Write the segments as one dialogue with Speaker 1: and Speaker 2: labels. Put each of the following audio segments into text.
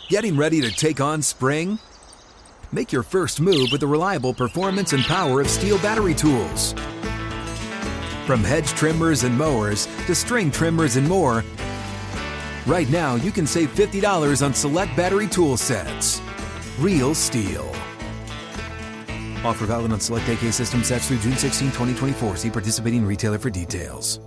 Speaker 1: Getting ready to take on spring? Make your first move with the reliable performance and power of Steel battery tools. From hedge trimmers and mowers to string trimmers and more, right now you can save $50 on select battery tool sets. Real Steel. Offer valid on select AK system sets through June 16, 2024. See participating retailer for details.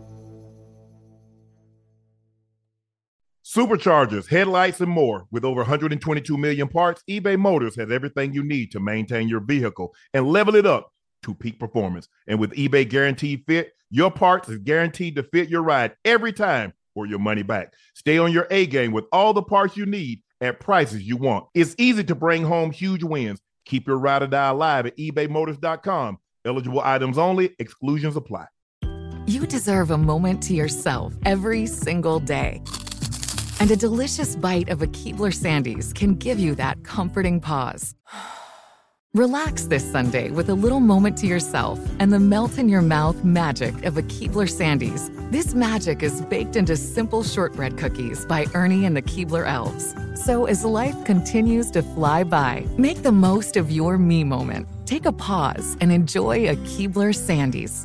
Speaker 2: Superchargers, headlights, and more. With over 122 million parts, eBay Motors has everything you need to maintain your vehicle and level it up to peak performance. And with eBay Guaranteed Fit, your parts is guaranteed to fit your ride every time or your money back. Stay on your A game with all the parts you need at prices you want. It's easy to bring home huge wins. Keep your ride or die alive at ebaymotors.com. Eligible items only. Exclusions apply.
Speaker 3: You deserve a moment to yourself every single day. And a delicious bite of a Keebler Sandies can give you that comforting pause. Relax this Sunday with a little moment to yourself and the melt-in-your-mouth magic of a Keebler Sandies. This magic is baked into simple shortbread cookies by Ernie and the Keebler Elves. So as life continues to fly by, make the most of your me moment. Take a pause and enjoy a Keebler Sandies.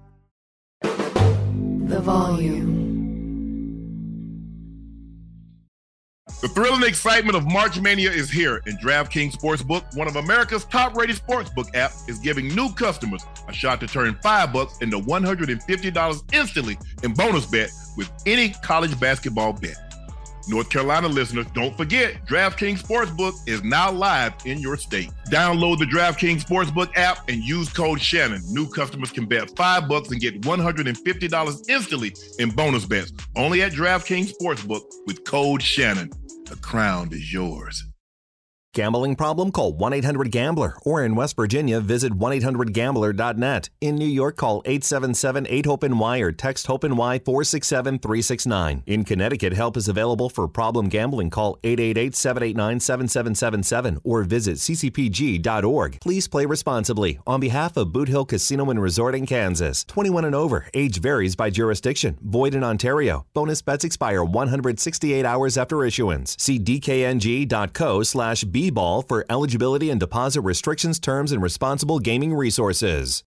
Speaker 4: The Volume.
Speaker 2: The thrill and excitement of March Mania is here, and DraftKings Sportsbook, one of America's top-rated sportsbook apps, is giving new customers a shot to turn $5 into $150 instantly in bonus bet with any college basketball bet. North Carolina listeners, don't forget, DraftKings Sportsbook is now live in your state. Download the DraftKings Sportsbook app and use code Shannon. New customers can bet $5 and get $150 instantly in bonus bets. Only at DraftKings Sportsbook with code Shannon. The crown is yours.
Speaker 5: Gambling problem? Call 1-800-GAMBLER. Or in West Virginia, visit 1-800-GAMBLER.net. In New York, call 877-8-HOPE-NY or text HOPE-NY 467-369. In Connecticut, help is available for problem gambling. Call 888-789-7777 or visit ccpg.org. Please play responsibly. On behalf of Boot Hill Casino and Resort in Kansas. 21 and over. Age varies by jurisdiction. Void in Ontario. Bonus bets expire 168 hours after issuance. See dkng.co/bball for eligibility and deposit restrictions, terms, and responsible gaming resources.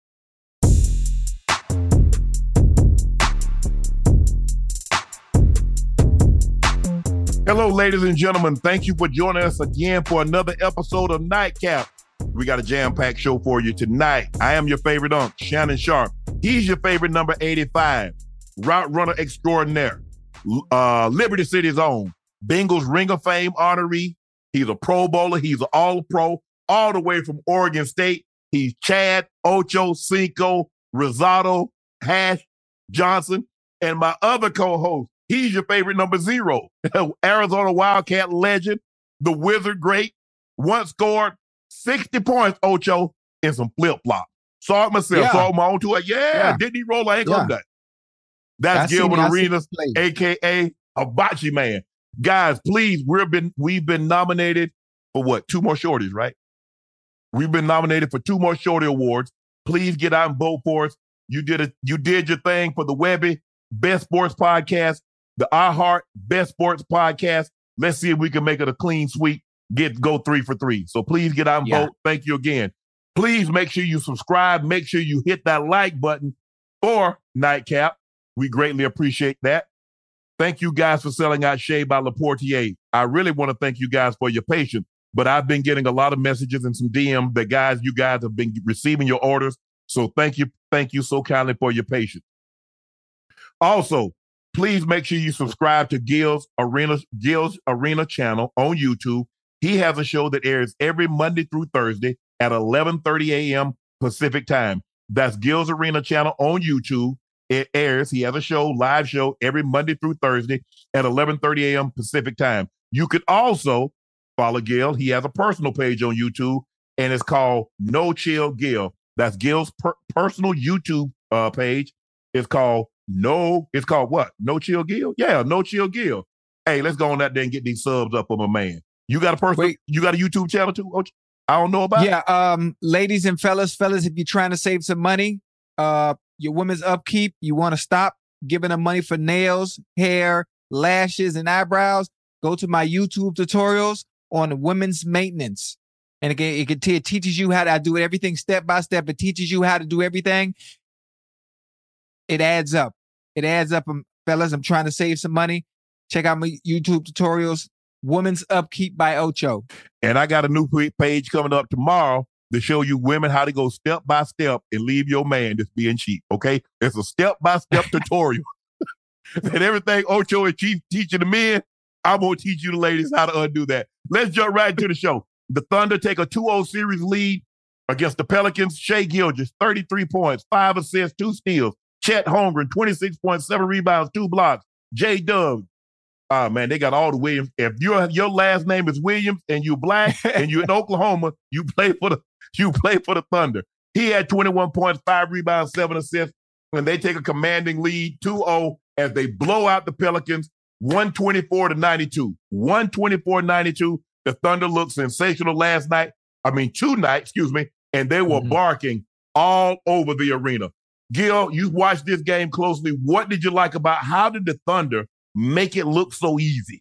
Speaker 2: Hello, ladies and gentlemen. Thank you for joining us again for another episode of Nightcap. We got a jam-packed show for you tonight. I am your favorite unk, Shannon Sharp. He's your favorite number 85, route runner extraordinaire, Liberty City's own, Bengals Ring of Fame honoree. He's a Pro Bowler. He's an All-Pro, all the way from Oregon State. He's Chad Ocho Cinco Rosado Hash Johnson. And my other co-host, he's your favorite number 0, Arizona Wildcat legend, the Wizard great, once scored 60 points, Ocho, in some flip-flop. Saw it myself, saw my own tour. Didn't he roll an ankle on that? That's Gilbert Arenas, a.k.a. Hibachi Man. Guys, please, we've been nominated for what? 2 more shorties, right? We've been nominated for 2 more shorty awards. Please get out and vote for us. You did your thing for the Webby Best Sports Podcast, the iHeart Best Sports Podcast. Let's see if we can make it a clean sweep. Go 3 for 3. So please get out and vote. Thank you again. Please make sure you subscribe. Make sure you hit that like button for Nightcap. We greatly appreciate that. Thank you guys for selling out Shea by Laportier. I really want to thank you guys for your patience, but I've been getting a lot of messages and some DMs that you guys have been receiving your orders. So thank you so kindly for your patience. Also, please make sure you subscribe to Gil's Arena channel on YouTube. He has a show that airs every Monday through Thursday at 11:30 a.m. Pacific time. That's Gil's Arena channel on YouTube. It airs. He has a live show every Monday through Thursday at 11:30 a.m. Pacific time. You could also follow Gil. He has a personal page on YouTube, and it's called No Chill Gil. That's Gil's personal YouTube page. It's called what? No Chill Gil? Yeah, No Chill Gil. Hey, let's go on that there and get these subs up for my man. You got a YouTube channel too? I don't know about it.
Speaker 6: Yeah, ladies and fellas, if you're trying to save some money, your women's upkeep, you want to stop giving them money for nails, hair, lashes, and eyebrows, go to my YouTube tutorials on women's maintenance. And again, it teaches you how to do everything step by step. It teaches you how to do everything. It adds up. It adds up, fellas. I'm trying to save some money. Check out my YouTube tutorials. Women's Upkeep by Ocho.
Speaker 2: And I got a new page coming up tomorrow to show you women how to go step by step and leave your man that's being cheap. Okay, it's a step by step tutorial. And everything Ocho is teaching the men, I'm gonna teach you the ladies how to undo that. Let's jump right into the show. The Thunder take a 2-0 series lead against the Pelicans. Shai Gilgeous, 33 points, 5 assists, 2 steals. Chet Holmgren, 26 points, 7 rebounds, 2 blocks. J-Dub. Man, they got all the Williams. If your last name is Williams and you black and you're in Oklahoma, you play for the Thunder. He had 21 points, 5 rebounds, 7 assists, and they take a commanding lead, 2-0, as they blow out the Pelicans, 124-92. 124-92. The Thunder looked sensational tonight, and they were barking all over the arena. Gil, you watched this game closely. What did you like about how did the Thunder make it look so easy?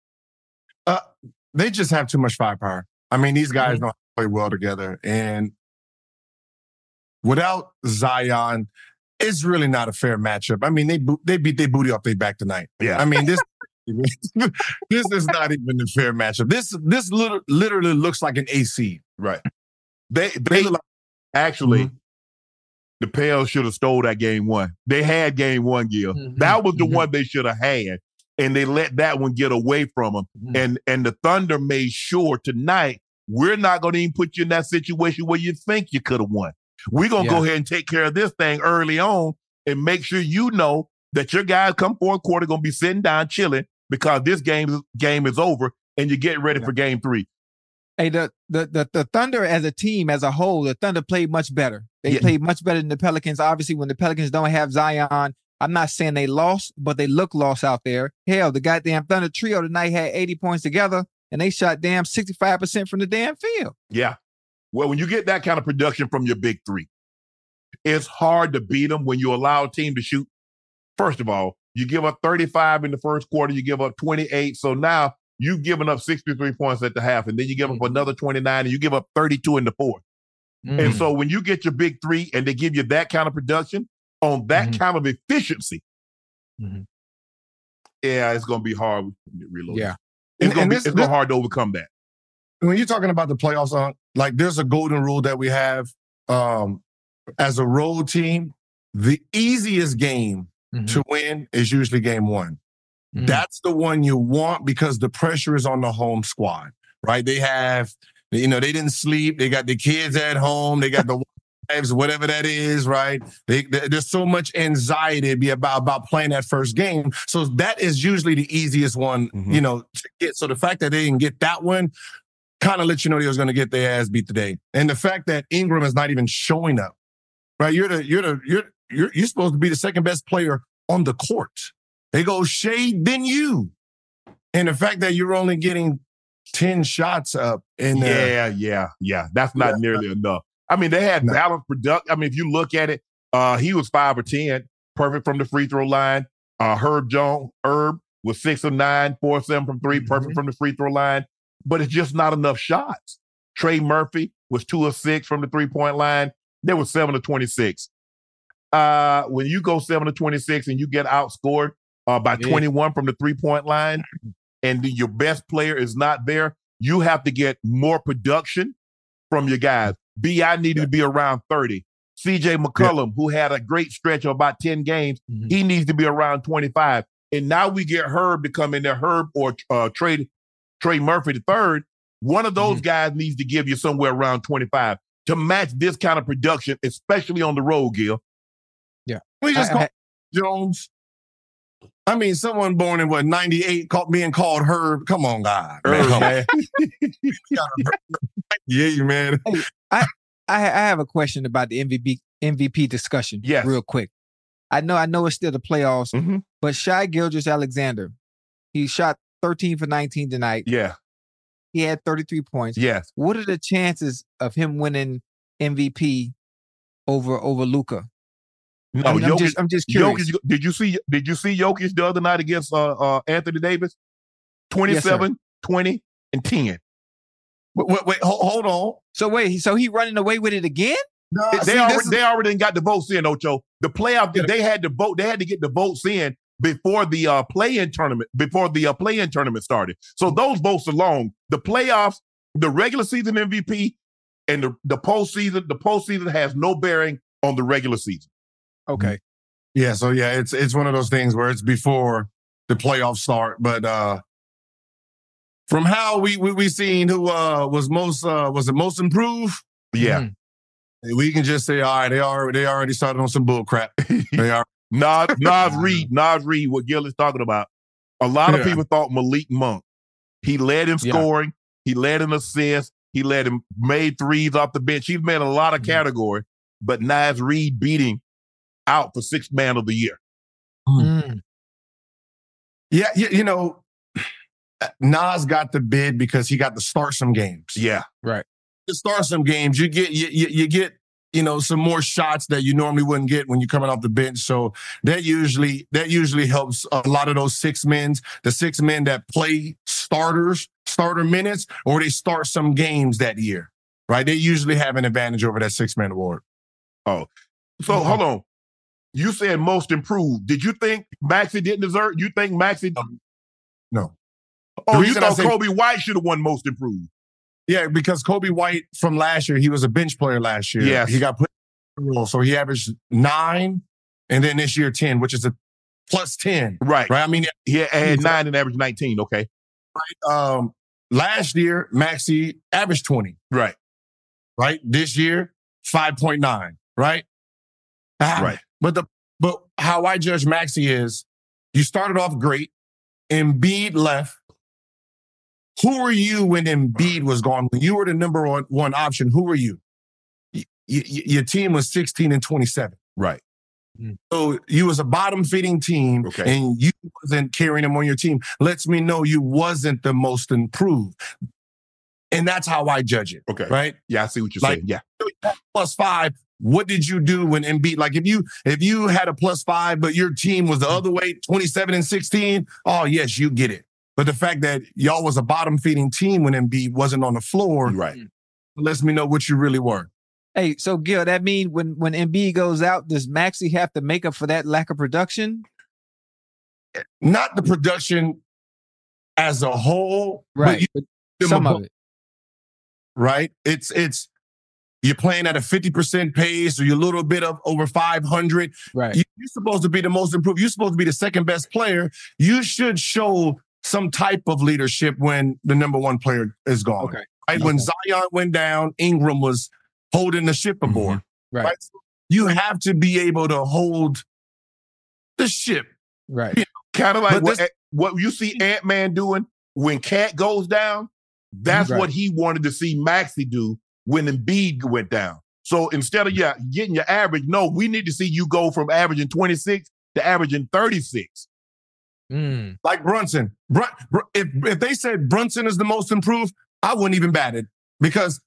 Speaker 4: They just have too much firepower. I mean, these guys don't play well together. And without Zion, it's really not a fair matchup. I mean, they beat their booty off their back tonight.
Speaker 2: Yeah.
Speaker 4: I mean, this is not even a fair matchup. This literally looks like an AC.
Speaker 2: Right. They look like, actually, the Pels should have stole that game one. They had game one, Gil. That was the one they should have had, and they let that one get away from them. And the Thunder made sure tonight, we're not going to even put you in that situation where you think you could have won. We're going to go ahead and take care of this thing early on and make sure you know that your guys come fourth quarter going to be sitting down chilling because this game is over and you're getting ready for game 3.
Speaker 6: Hey, the Thunder as a team, as a whole, the Thunder played much better. They played much better than the Pelicans. Obviously, when the Pelicans don't have Zion, I'm not saying they lost, but they look lost out there. Hell, the goddamn Thunder trio tonight had 80 points together, and they shot 65% from the damn field.
Speaker 2: Yeah. Well, when you get that kind of production from your big 3, it's hard to beat them when you allow a team to shoot. First of all, you give up 35 in the first quarter, you give up 28. So now you've given up 63 points at the half, and then you give up another 29, and you give up 32 in the fourth. And so when you get your big 3 and they give you that kind of production on that kind of efficiency, it's going to be hard to reload.
Speaker 6: Yeah.
Speaker 2: It's going to be hard to overcome that.
Speaker 4: When you're talking about the playoffs, there's a golden rule that we have as a road team. The easiest game to win is usually game 1. That's the one you want because the pressure is on the home squad, right? They have, they didn't sleep. They got the kids at home. They got the wives, whatever that is, right? There's so much anxiety about playing that first game. So that is usually the easiest one, to get. So the fact that they didn't get that one kind of let you know they was going to get their ass beat today. And the fact that Ingram is not even showing up, right? You're supposed to be the second best player on the court. They go Shai, then you. And the fact that you're only getting 10 shots up in there.
Speaker 2: Yeah. That's not nearly enough. I mean, they had balanced production. I mean, if you look at it, he was 5 or 10, perfect from the free throw line. Herb was 6 of 9, 4 of 7 from 3, perfect from the free throw line. But it's just not enough shots. Trey Murphy was 2 of 6 from the 3-point line. They were 7 of 26. When you go 7 of 26 and you get outscored by 21 from the 3-point line, and your best player is not there, you have to get more production from your guys. B.I. needed to be around 30. C.J. McCollum, who had a great stretch of about 10 games, he needs to be around 25. And now we get Herb to come in there, Herb or Trey Murphy the third. One of those guys needs to give you somewhere around 25 to match this kind of production, especially on the road, Gil.
Speaker 6: Yeah.
Speaker 4: We just call Jones. I mean, someone born in 98 being called Herb. Come on, God. Man. Yeah, man.
Speaker 6: Hey, I have a question about the MVP discussion.
Speaker 2: Yes.
Speaker 6: Real quick. I know it's still the playoffs, but Shai Gilgeous-Alexander, he shot 13 for 19 tonight.
Speaker 2: Yeah.
Speaker 6: He had 33 points.
Speaker 2: Yes.
Speaker 6: What are the chances of him winning MVP over Luka?
Speaker 2: No,
Speaker 6: I'm just curious.
Speaker 2: Jokic, did you see Jokic the other night against Anthony Davis? 27, 20, and 10.
Speaker 4: Wait, hold on.
Speaker 6: So he running away with it again?
Speaker 4: No,
Speaker 2: They already got the votes in, Ocho. The playoff, they had to vote. They had to get the votes in before the play-in tournament started. So those votes alone, the playoffs, the regular season MVP, and the postseason has no bearing on the regular season.
Speaker 6: Okay.
Speaker 4: Yeah. So yeah, it's one of those things where it's before the playoffs start, but from how we seen who was it most improved?
Speaker 2: Yeah.
Speaker 6: Mhm.
Speaker 4: We can just say, all right, they already started on some bull crap. They are.
Speaker 2: Nas Reed, what Gil is talking about. A lot of people thought Malik Monk. He led in scoring. He led in assists. He made threes off the bench. He's made a lot of category, but Nas Reed beating out for sixth man of the year.
Speaker 6: Mm.
Speaker 4: Yeah, Nas got the bid because he got to start some games.
Speaker 2: Yeah.
Speaker 6: Right.
Speaker 4: To start some games, you get some more shots that you normally wouldn't get when you're coming off the bench. So that usually helps a lot of those the 6 men that play starter minutes, or they start some games that year, right? They usually have an advantage over that 6-man award.
Speaker 2: Oh, so hold on. You said most improved. Did you think Maxey didn't deserve? You think Maxey?
Speaker 4: No.
Speaker 2: Oh, you thought Kobe White should have won most improved?
Speaker 4: Yeah, because Kobe White from last year, he was a bench player last year.
Speaker 2: Yes.
Speaker 4: He got put in the role. So he averaged 9, and then this year 10, which is a plus 10.
Speaker 2: Right.
Speaker 4: I mean,
Speaker 2: he had 9 and averaged 19. Okay.
Speaker 4: Right. Last year, Maxey averaged 20.
Speaker 2: Right.
Speaker 4: Right. This year, 5.9. Right.
Speaker 2: Right.
Speaker 4: But how I judge Maxey is, you started off great. Embiid left. Who were you when Embiid was gone? When you were the number one option, who were you? Your team was 16 and 27.
Speaker 2: Right.
Speaker 4: So you was a bottom-feeding team, and you wasn't carrying them on your team. Lets me know you wasn't the most improved. And that's how I judge it.
Speaker 2: Okay.
Speaker 4: Right?
Speaker 2: Yeah, I see what you're saying. Yeah.
Speaker 4: +5. What did you do when Embiid? Like if you had a +5, but your team was the other way, 27 and 16, oh yes, you get it. But the fact that y'all was a bottom-feeding team when Embiid wasn't on the floor,
Speaker 2: right,
Speaker 4: lets me know what you really were.
Speaker 6: Hey, so Gil, that mean when Embiid goes out, does Maxey have to make up for that lack of production?
Speaker 4: Not the production as a whole,
Speaker 6: right?
Speaker 4: But
Speaker 6: some of it,
Speaker 4: right? It's you're playing at a 50% pace, or you're a little bit of over 500.
Speaker 6: Right.
Speaker 4: You're supposed to be the most improved. You're supposed to be the second best player. You should show some type of leadership when the number one player is gone.
Speaker 6: Okay.
Speaker 4: Right? When Zion went down, Ingram was holding the ship aboard.
Speaker 6: Right.
Speaker 4: So you have to be able to hold the ship.
Speaker 6: Right.
Speaker 2: You know, kind of like what you see Ant-Man doing when Cat goes down. That's what he wanted to see Maxey do when Embiid went down. So instead of getting your average, no, we need to see you go from averaging 26 to averaging 36.
Speaker 4: Like Brunson. If they said Brunson is the most improved, I wouldn't even bat it, because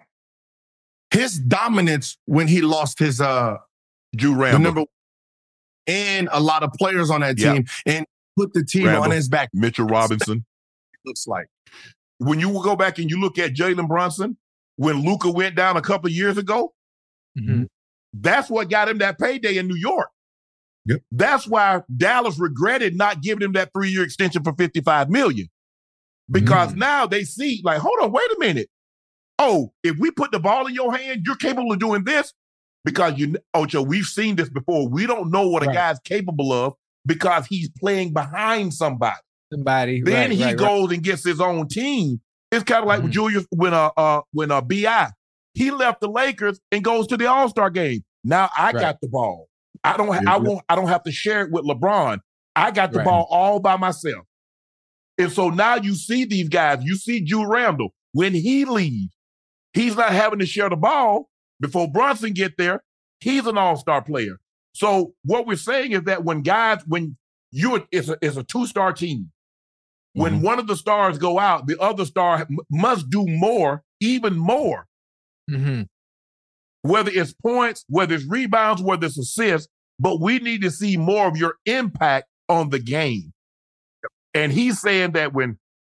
Speaker 4: his dominance when he lost his
Speaker 2: Drew Randall,
Speaker 4: the number, and a lot of players on that team, and put the team on his back.
Speaker 2: Mitchell Robinson.
Speaker 4: Looks like
Speaker 2: when you go back and you look at Jalen Brunson, when Luka went down a couple of years ago, that's what got him that payday in New York.
Speaker 4: Yep.
Speaker 2: That's why Dallas regretted not giving him that 3-year extension for $55 million. Because now they see, like, hold on, wait a minute. Oh, if we put the ball in your hand, you're capable of doing this. Because Ocho, we've seen this before. We don't know what a guy's capable of because he's playing behind somebody. Then he goes and gets his own tewn. It's kind of like with Julius when B.I. He left the Lakers and goes to the All-Star game. Now I got the ball. I don't have to share it with LeBron. I got the ball all by myself. And so now you see these guys. You see Drew Randall. When he leaves, he's not having to share the ball. Before Brunson get there, he's an all-star player. So what we're saying is that when it's a two-star team, when one of the stars go out, the other star must do more, even more. Whether it's points, whether it's rebounds, whether it's assists, but we need to see more of your impact on the game. And he's saying that when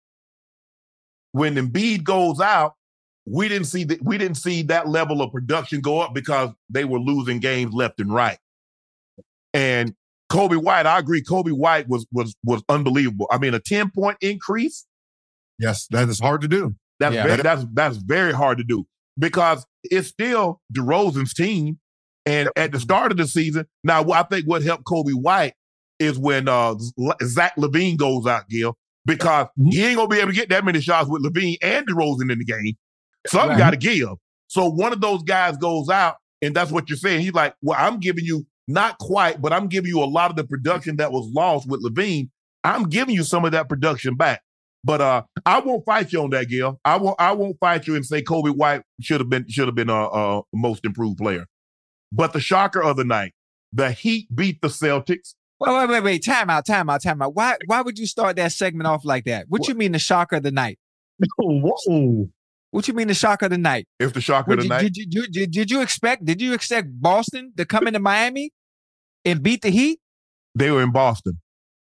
Speaker 2: when Embiid goes out, we didn't see that level of production go up because they were losing games left and right. And Coby White, I agree. Coby White was unbelievable. I mean, a 10-point increase.
Speaker 4: Yes, that is hard to do.
Speaker 2: That's very hard to do because it's still DeRozan's team. And at the start of the season, now I think what helped Coby White is when Zach LaVine goes out, Gil, because he ain't gonna be able to get that many shots with LaVine and DeRozan in the game. Something got to give. So one of those guys goes out, and that's what you're saying. He's like, well, I'm giving you not quite, but I'm giving you a lot of the production that was lost with LaVine. I'm giving you some of that production back. But I won't fight you on that, Gil. I won't fight you and say Coby White should have been a most improved player. But the shocker of the night, the Heat beat the Celtics.
Speaker 6: Wait. Time out. Why would you start that segment off like that? What you mean the shocker of the night?
Speaker 4: Whoa.
Speaker 6: What you mean the shocker of the night?
Speaker 2: If the shocker of the night.
Speaker 6: Did you expect Boston to come into Miami and beat the Heat?
Speaker 2: They were in Boston.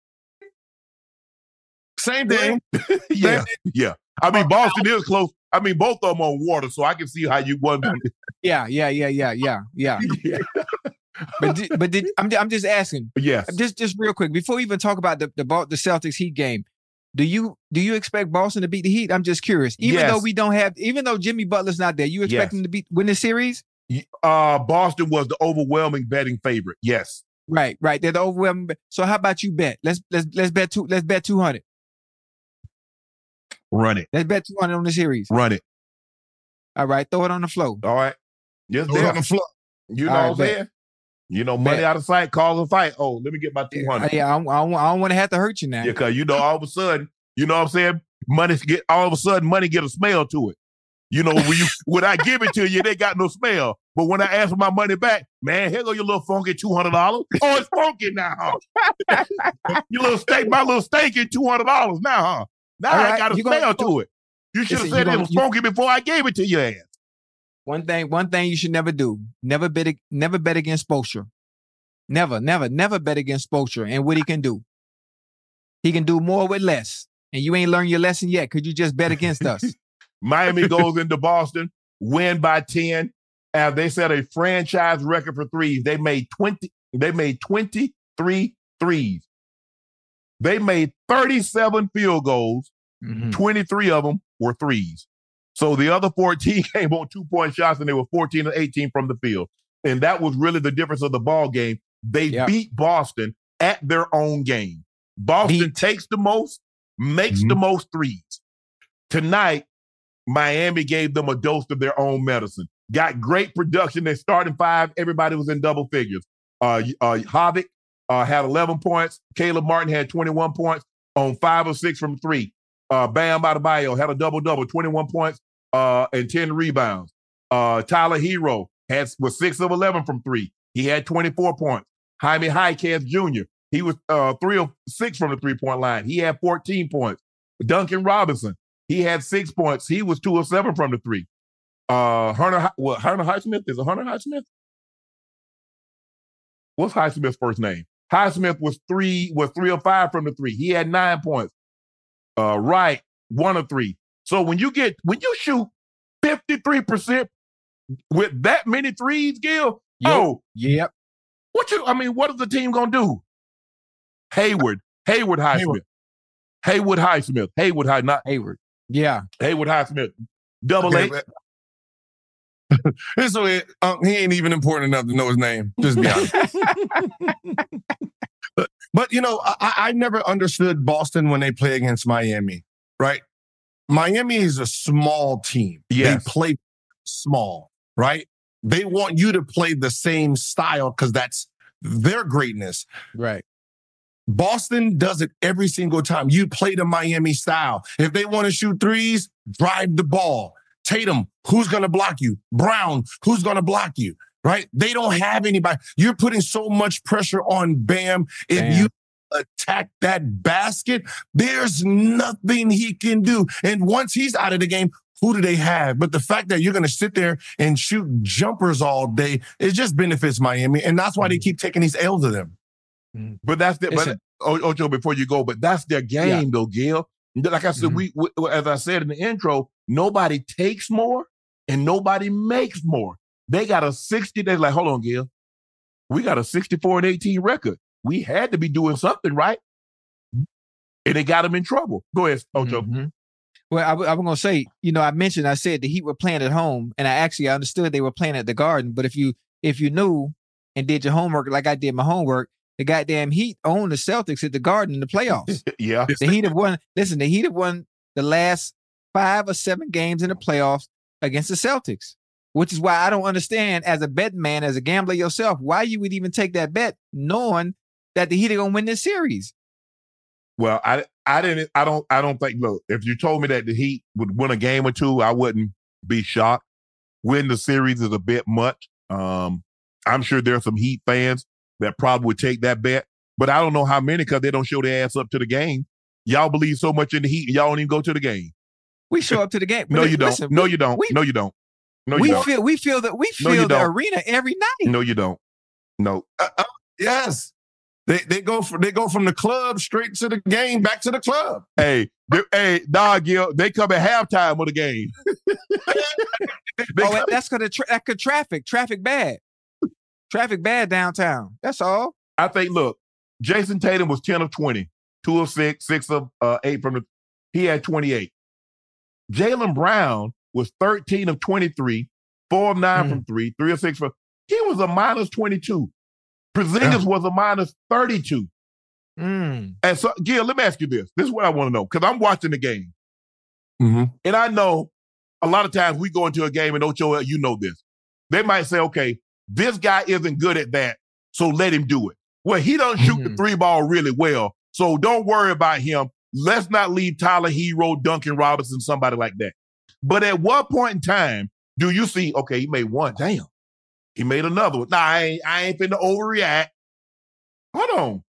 Speaker 4: Same thing.
Speaker 2: Yeah. I mean, Boston is close. I mean, both of them on water, so I can see how you won.
Speaker 6: Yeah. I'm just asking.
Speaker 2: Yes.
Speaker 6: Just real quick before we even talk about the Celtics Heat game. Do you expect Boston to beat the Heat? I'm just curious. Even though Jimmy Butler's not there, you expect him to win the series?
Speaker 2: Boston was the overwhelming betting favorite. Yes.
Speaker 6: Right. They're the overwhelming. So how about you bet? Let's bet 200.
Speaker 2: Run it.
Speaker 6: Let's bet 200 on the series.
Speaker 2: Run it.
Speaker 6: All right. Throw it on the floor.
Speaker 2: All right. Yes,
Speaker 4: throw it on the floor.
Speaker 2: You know what I'm saying? You know, money out of sight, cause a fight. Oh, let me get my 200.
Speaker 6: Yeah, I don't want to have to hurt you now.
Speaker 2: Yeah, because all of a sudden, you know what I'm saying? Money get a smell to it. You know, when I give it to you, they got no smell. But when I ask for my money back, man, here go your little funky $200. Oh, it's funky now, huh? My little steak is $200 now, huh? Now I got a smell to it. You should have said it was funky before I gave it to your ass.
Speaker 6: One thing you should never do. Never bet against Spoelstra. Never bet against Spoelstra and what he can do. He can do more with less. And you ain't learned your lesson yet because you just bet against us.
Speaker 2: Miami goes into Boston, win by 10. And they set a franchise record for threes. They made 23 threes. They made 37 field goals. 23 of them were threes. So the other 14 came on 2-point shots, and they were 14 and 18 from the field. And that was really the difference of the ball game. They beat Boston at their own game. Boston takes the most, makes the most threes. Tonight, Miami gave them a dose of their own medicine. Got great production. They started 5. Everybody was in double figures. Havik had 11 points. Caleb Martin had 21 points on 5 of 6 from 3. Bam Adebayo had a double-double, 21 points and 10 rebounds. Tyler Hero was 6 of 11 from 3. He had 24 points. Jaime Jaquez Jr., he was 3 of 6 from the three-point line. He had 14 points. Duncan Robinson, he had 6 points. He was 2 of 7 from the 3. Hunter Highsmith? Is it Hunter Highsmith? What's Highsmith's first name? Highsmith was 3 of 5 from the 3. He had 9 points. Wright, 1 of 3. So when you shoot 53% with that many threes, Gil, what is the team gonna do? Haywood Highsmith.
Speaker 6: Yeah.
Speaker 2: Haywood Highsmith. Double A.
Speaker 4: So he ain't even important enough to know his name. Just be honest. But, you know, I never understood Boston when they play against Miami, right? Miami is a small team.
Speaker 2: Yes.
Speaker 4: They play small, right? They want you to play the same style because that's their greatness.
Speaker 6: Right.
Speaker 4: Boston does it every single time. You play the Miami style. If they want to shoot threes, drive the ball. Tatum, who's going to block you? Brown, who's going to block you? Right? They don't have anybody. You're putting so much pressure on Bam. If you attack that basket, there's nothing he can do. And once he's out of the game, who do they have? But the fact that you're going to sit there and shoot jumpers all day, it just benefits Miami. And that's why they keep taking these L's to them.
Speaker 2: But that's Ocho, before you go, but that's their game though, Gil. Like I said, we as I said in the intro, nobody takes more and nobody makes more. They got a 60. They're like, hold on, Gil. We got a 64-18 record. We had to be doing something, right? And it got them in trouble. Go ahead, Ocho.
Speaker 6: Mm-hmm. Well, I was going to say, I said the Heat were playing at home, and I understood they were playing at the Garden. But if you knew and did your homework like I did my homework, the goddamn Heat owned the Celtics at the Garden in the playoffs.
Speaker 2: Yeah.
Speaker 6: The Heat have won. Listen, the Heat have won the last 5 or 7 games in the playoffs against the Celtics, which is why I don't understand, as a betting man, as a gambler yourself, why you would even take that bet knowing that the Heat are going to win this series.
Speaker 2: Well, I don't think, look, if you told me that the Heat would win a game or two, I wouldn't be shocked. Win the series is a bit much. I'm sure there are some Heat fans that probably would take that bet, but I don't know how many, because they don't show their ass up to the game. Y'all believe so much in the Heat, and y'all don't even go to the game.
Speaker 6: We show up to the game.
Speaker 2: No, you don't.
Speaker 6: Listen,
Speaker 2: No, you don't. No, you don't. No, you don't.
Speaker 6: We feel the arena every night.
Speaker 2: No, you don't. No.
Speaker 4: Yes. They go from the club straight to the game, back to the club.
Speaker 2: Hey, dog, Gil, they come at halftime of the game.
Speaker 6: That's because traffic bad. Traffic bad downtown. That's all.
Speaker 2: I think, look, Jason Tatum was 10 of 20, 2 of 6, 6 of 8 from the. He had 28. Jaylen Brown was 13 of 23, 4 of 9 from 3, 3 of 6 from. He was a minus 22. Porzingis was a minus 32. And so, Gil, let me ask you this. This is what I want to know, because I'm watching the game.
Speaker 4: Mm-hmm.
Speaker 2: And I know a lot of times we go into a game, and Ocho, you know this. They might say, okay, this guy isn't good at that, so let him do it. Well, he doesn't shoot the 3 ball really well, so don't worry about him. Let's not leave Tyler Hero, Duncan Robinson, somebody like that. But at what point in time do you see, okay, he made one. Damn. He made another one. Nah, I ain't finna overreact. Hold on.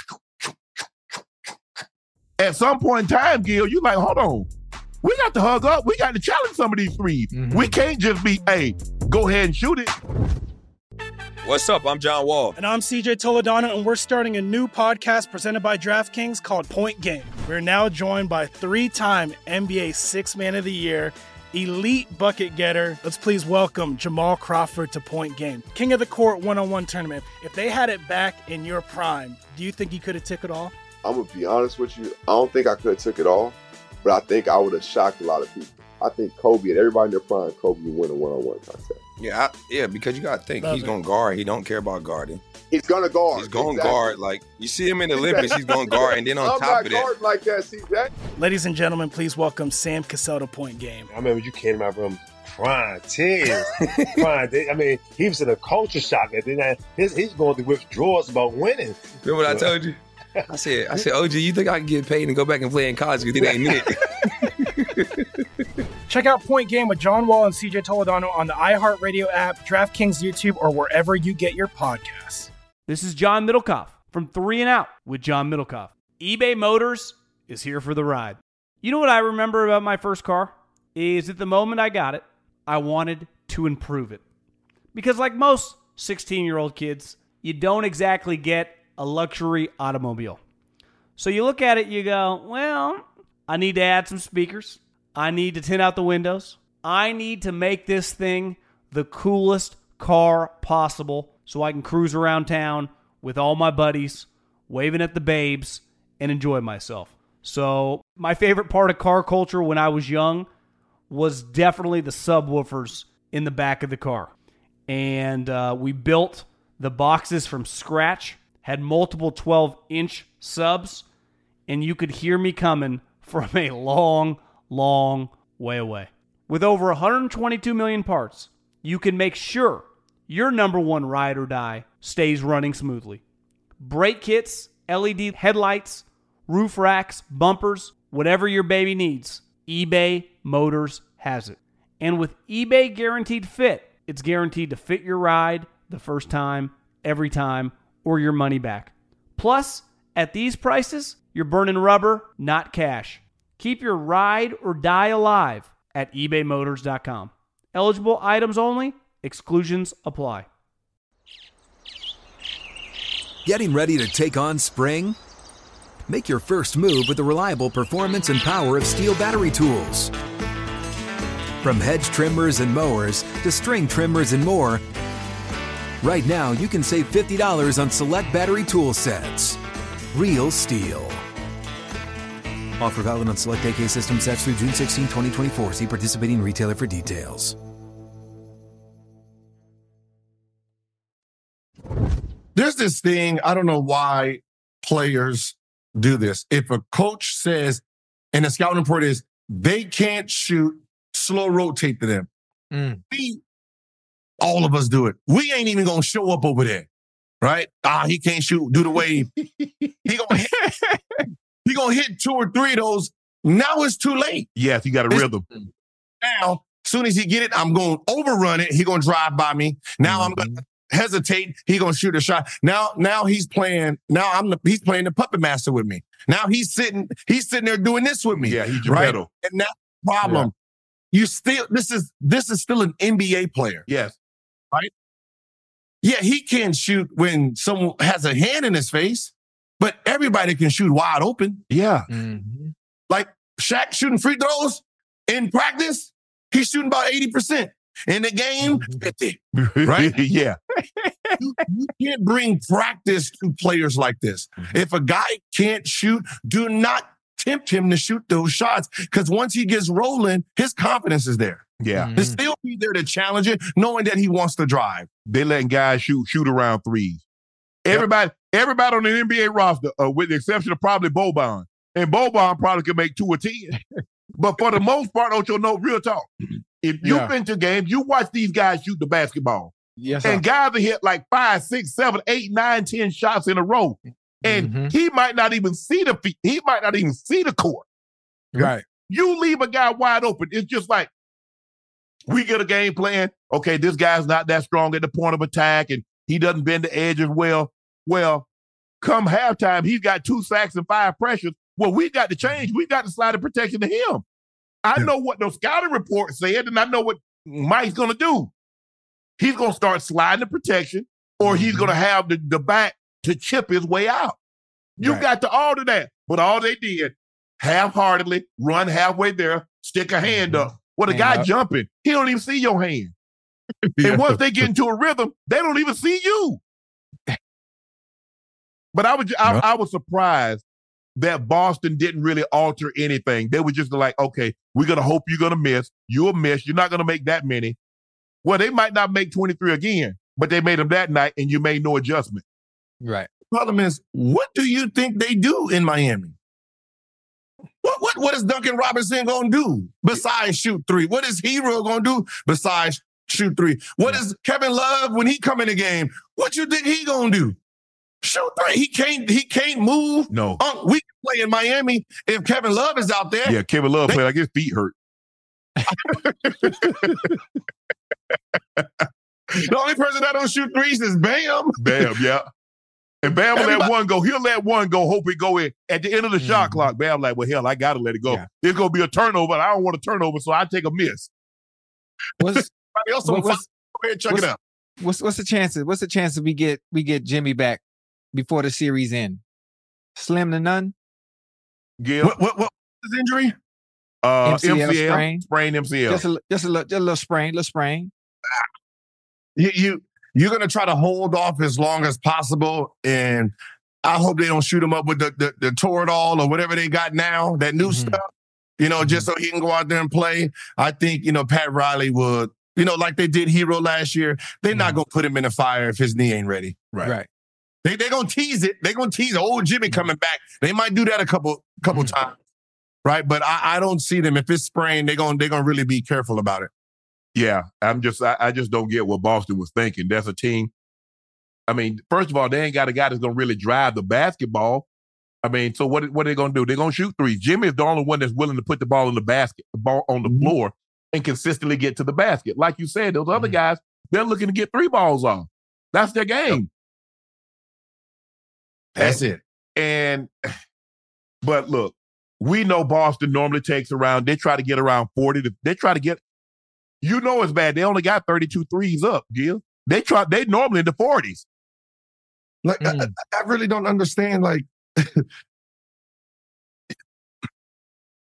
Speaker 2: At some point in time, Gil, you like, hold on. We got to hug up. We got to challenge some of these threes. We can't just be, hey, go ahead and shoot it.
Speaker 7: What's up? I'm John Wall.
Speaker 8: And I'm CJ Toledano, and we're starting a new podcast presented by DraftKings called Point Game. We're now joined by 3-time NBA Sixth Man of the Year, elite bucket getter. Let's please welcome Jamal Crawford to Point Game. King of the Court one-on-one tournament. If they had it back in your prime, do you think you could have took it all?
Speaker 9: I'm going to be honest with you. I don't think I could have took it all, but I think I would have shocked a lot of people. I think Kobe and everybody in their prime, Kobe would win a one-on-one contest.
Speaker 7: Yeah, because you got to think he's going to guard. He don't care about guarding.
Speaker 9: He's going to guard.
Speaker 7: He's going to guard. Like, you see him in the Olympics, he's going to guard. And then on top of that.
Speaker 9: I'm not guarding like that, CJ.
Speaker 8: Ladies and gentlemen, please welcome Sam Cassell to Point Game.
Speaker 10: I remember you came in my room crying, tears, crying. I mean, he was in a culture shock. And then he's going through withdrawals about winning.
Speaker 7: Remember what I told you? I said, OG, you think I can get paid and go back and play in college because it ain't it?
Speaker 8: Check out Point Game with John Wall and CJ Toledano on the iHeartRadio app, DraftKings YouTube, or wherever you get your podcasts.
Speaker 11: This is John Middlecoff from 3 and Out with John Middlecoff. eBay Motors is here for the ride. You know what I remember about my first car? Is at the moment I got it, I wanted to improve it. Because like most 16-year-old kids, you don't exactly get a luxury automobile. So you look at it, you go, well, I need to add some speakers. I need to tint out the windows. I need to make this thing the coolest car possible so I can cruise around town with all my buddies, waving at the babes, and enjoy myself. So my favorite part of car culture when I was young was definitely the subwoofers in the back of the car. And we built the boxes from scratch, had multiple 12-inch subs, and you could hear me coming from a long way away. With over 122 million parts, you can make sure your number one ride or die stays running smoothly. Brake kits, LED headlights, roof racks, bumpers, whatever your baby needs, eBay Motors has it. And with eBay Guaranteed Fit, it's guaranteed to fit your ride the first time, every time, or your money back. Plus, at these prices, you're burning rubber, not cash. Keep your ride or die alive at ebaymotors.com. Eligible items only. Exclusions apply.
Speaker 1: Getting ready to take on spring? Make your first move with the reliable performance and power of Steel battery tools. From hedge trimmers and mowers to string trimmers and more, right now you can save $50 on select battery tool sets. Real Steel. Offer valid on select AK system sets through June 16, 2024. See participating retailer for details.
Speaker 4: There's this thing, I don't know why players do this. If a coach says, and the scouting report is, they can't shoot, slow rotate to them. All of us do it. We ain't even going to show up over there, right? He can't shoot, do the wave. He gonna hit 2 or 3 of those. Now it's too late.
Speaker 2: Yes, you got a rhythm.
Speaker 4: Now, as soon as he get it, I'm going to overrun it. He going to drive by me. Now I'm going to hesitate. He going to shoot a shot. Now he's playing. He's playing the puppet master with me. Now he's sitting there doing this with me.
Speaker 2: Yeah, he's
Speaker 4: right.
Speaker 2: Geppetto.
Speaker 4: And that's the problem. Yeah. This is still an NBA player.
Speaker 2: Yes.
Speaker 4: Right? Yeah, he can shoot when someone has a hand in his face, but everybody can shoot wide open.
Speaker 2: Yeah.
Speaker 4: Mm-hmm. Like Shaq shooting free throws in practice, he's shooting about 80%. In the game, 50. Right?
Speaker 2: Yeah.
Speaker 4: You can't bring practice to players like this. If a guy can't shoot, do not tempt him to shoot those shots, because once he gets rolling, his confidence is there.
Speaker 2: Yeah.
Speaker 4: He'll still be there to challenge it, knowing that he wants to drive.
Speaker 2: They letting guys shoot around threes. Everybody on the NBA roster, with the exception of probably Boban, and Boban probably could make 2 or 10. But for the most part, don't you know, real talk, if you've been to games, you watch these guys shoot the basketball.
Speaker 6: Yes,
Speaker 2: and guys will hit like 5, 6, 7, 8, 9, 10 shots in a row. And he might not even see the feet. He might not even see the court.
Speaker 4: Right.
Speaker 2: You leave a guy wide open. It's just like, we get a game plan. Okay, this guy's not that strong at the point of attack, and he doesn't bend the edge as well. Well, come halftime, he's got 2 sacks and 5 pressures. Well, we got to change. We got to slide the protection to him. I know what those scouting reports said, and I know what Mike's going to do. He's going to start sliding the protection, or he's going to have the back to chip his way out. You got to alter that. But all they did, half-heartedly, run halfway there, stick a hand up. Well, the guy jumping, he don't even see your hand. And once they get into a rhythm, they don't even see you. But I was surprised that Boston didn't really alter anything. They were just like, okay, we're going to hope you're going to miss. You'll miss. You're not going to make that many. Well, they might not make 23 again, but they made them that night, and you made no adjustment.
Speaker 6: Right.
Speaker 4: The problem is, what do you think they do in Miami? What is Duncan Robinson going to do besides shoot 3? What is Hero going to do besides shoot 3? What is Kevin Love when he come in the game? What you think he going to do? Shoot 3. He can't move.
Speaker 2: No.
Speaker 4: We can play in Miami if Kevin Love is out there.
Speaker 2: Yeah, Kevin Love play like his feet hurt.
Speaker 4: The only person that don't shoot 3s is Bam.
Speaker 2: Bam, yeah. And Bam will let one go. He'll let one go, hope it go in. At the end of the shot clock, Bam like, well, hell, I got to let it go. Yeah. It's going to be a turnover. I don't want a turnover, so I take a miss.
Speaker 6: What's
Speaker 4: it out.
Speaker 6: What's the chances? What's the chance that we get Jimmy back before the series end? Slim to none?
Speaker 2: Yeah.
Speaker 4: What was his injury?
Speaker 2: MCL. Sprain MCL.
Speaker 6: Just a little sprain.
Speaker 4: You're going to try to hold off as long as possible, and I hope they don't shoot him up with the Toradol or whatever they got now, that new stuff, just so he can go out there and play. I think, Pat Riley would, like they did Hero last year, they're not going to put him in the fire if his knee ain't ready.
Speaker 6: Right.
Speaker 4: They're going to tease it. They're going to tease old Jimmy coming back. They might do that a couple times, right? But I don't see them. If it's sprained, they're going to really be careful about it.
Speaker 2: Yeah, I just don't get what Boston was thinking. That's a team. I mean, first of all, they ain't got a guy that's going to really drive the basketball. I mean, so what are they going to do? They're going to shoot 3s. Jimmy is the only one that's willing to put the ball in the basket, ball on the floor, and consistently get to the basket. Like you said, those other guys, they're looking to get 3 balls off. That's their game.
Speaker 4: That's it.
Speaker 2: But look, we know Boston normally takes around, they try to get around 40. It's bad. They only got 32 threes up, Gil. They normally in the 40s.
Speaker 4: Like, I really don't understand, like,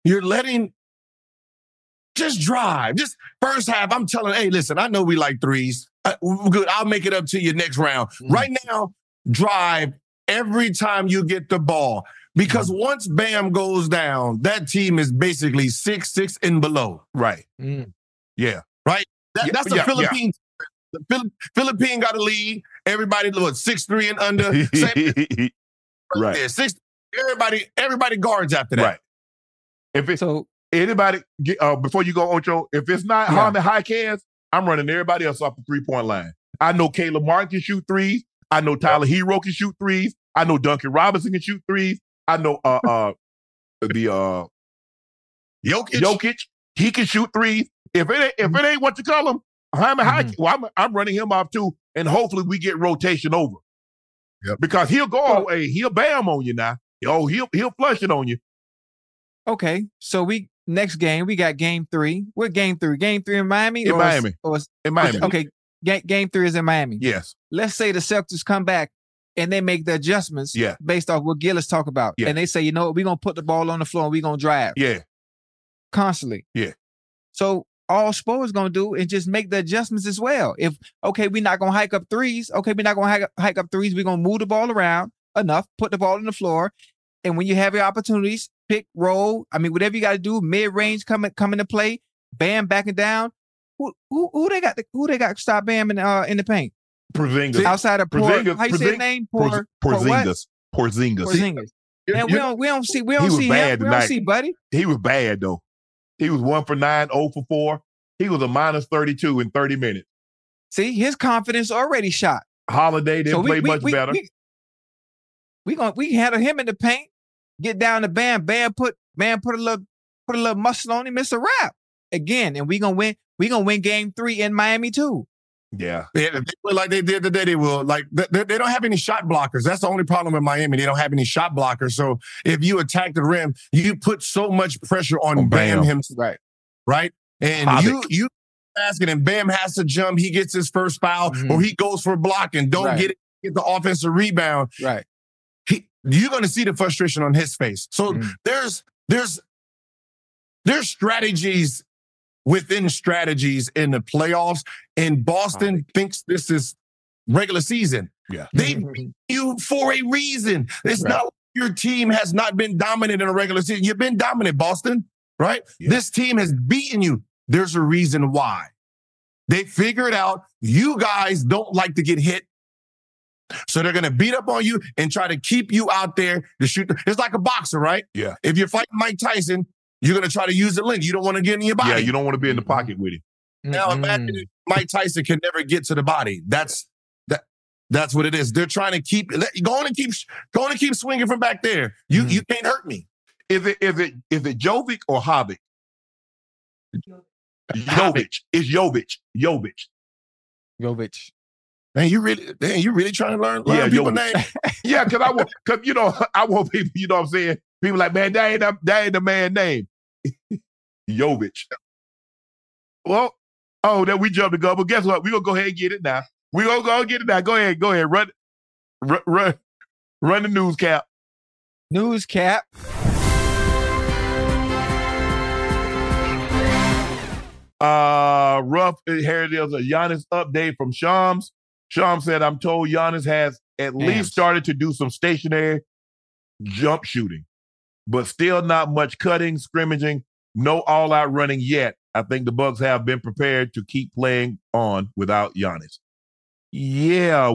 Speaker 4: You're letting just drive. Just first half, I'm telling, hey, listen, I know we like threes. Good. I'll make it up to you next round. Right now, drive every time you get the ball. Because once Bam goes down, that team is basically 6'6" and below.
Speaker 2: Right. Yeah.
Speaker 4: Right? That's the Philippines. The Philippine got a lead. Everybody, 6'3" and under.
Speaker 2: Right.
Speaker 4: There. Everybody guards after that.
Speaker 2: Right. If it's anybody, before you go, Ocho, if it's not Jaime Jaquez, I'm running everybody else off the 3-point line. I know Caleb Martin can shoot threes. I know Tyler Hero can shoot threes. I know Duncan Robinson can shoot threes. I know Jokic, he can shoot threes. If it ain't what you call him, Jaime Jaquez, well, I'm running him off too, and hopefully we get rotation over.
Speaker 4: Yep.
Speaker 2: Because he'll go away, he'll bam on you now. Oh, he'll flush it on you.
Speaker 6: Okay, so next game we got game 3. What game 3? Game 3 in Miami?
Speaker 2: In Miami. In Miami.
Speaker 6: Okay, game 3 is in Miami.
Speaker 2: Yes.
Speaker 6: Let's say the Celtics come back and they make the adjustments based off what Gillis talk about.
Speaker 2: Yeah.
Speaker 6: And they say, you know what, we're going to put the ball on the floor and we're going to drive.
Speaker 2: Yeah.
Speaker 6: Constantly.
Speaker 2: Yeah.
Speaker 6: So all Spo is going to do is just make the adjustments as well. If, okay, we're not going to hike up threes. Okay, we're not going to hike up threes. We're going to move the ball around enough, put the ball on the floor. And when you have your opportunities, pick, roll, whatever you got to do, mid-range come into play, Bam backing down. Who they got to stop Bam in the paint?
Speaker 2: Porzingis.
Speaker 6: Outside of Porzingis. How you say his name?
Speaker 2: Porzingis.
Speaker 6: Man, we don't see
Speaker 2: bad
Speaker 6: him. We don't see Buddy.
Speaker 2: He was bad though. He was 1 for 9, 0 for 4. He was a minus 32 in 30 minutes.
Speaker 6: See, his confidence already shot.
Speaker 2: Holiday didn't play much better.
Speaker 6: We handle him in the paint. Get down to Bam. Bam put a little muscle on him. It's a wrap again, and we gonna win. We gonna win game 3 in Miami too.
Speaker 2: Yeah.
Speaker 4: If they play like they did today, they will. Like they don't have any shot blockers. That's the only problem with Miami. They don't have any shot blockers. So if you attack the rim, you put so much pressure on Bam himself. Right. And you asking him, Bam has to jump. He gets his first foul, or he goes for a block and don't get the offensive rebound.
Speaker 6: Right.
Speaker 4: You're going to see the frustration on his face. So there's strategies within strategies in the playoffs, and Boston thinks this is regular season.
Speaker 2: Yeah.
Speaker 4: They beat you for a reason. It's not like your team has not been dominant in a regular season. You've been dominant, Boston, right? Yeah. This team has beaten you. There's a reason why. They figured out you guys don't like to get hit. So they're going to beat up on you and try to keep you out there to shoot. It's like a boxer, right?
Speaker 2: Yeah.
Speaker 4: If you're fighting Mike Tyson, you're going to try to use the length. You don't want to get in your body.
Speaker 2: Yeah, you don't want to be in the pocket with him.
Speaker 4: Now imagine if Mike Tyson can never get to the body. That's what it is. They're trying to keep going and keep swinging from back there. You can't hurt me.
Speaker 2: Is it Jovic or Jovic? Jovic. It's Jovic.
Speaker 4: Man, you really trying to learn people's names?
Speaker 2: Yeah, because I want people, you know what I'm saying? People like, man, that ain't the man name. Jovic. Well, then we jumped the gun, but guess what? We're going to go ahead and get it now. We're going to go get it now. Go ahead. Run the news cap.
Speaker 6: News cap.
Speaker 2: Rough, here there's a Giannis update from Shams. Shams said, I'm told Giannis has at least started to do some stationary jump shooting, but still not much cutting, scrimmaging, no all-out running yet. I think the Bucks have been prepared to keep playing on without Giannis. Yeah,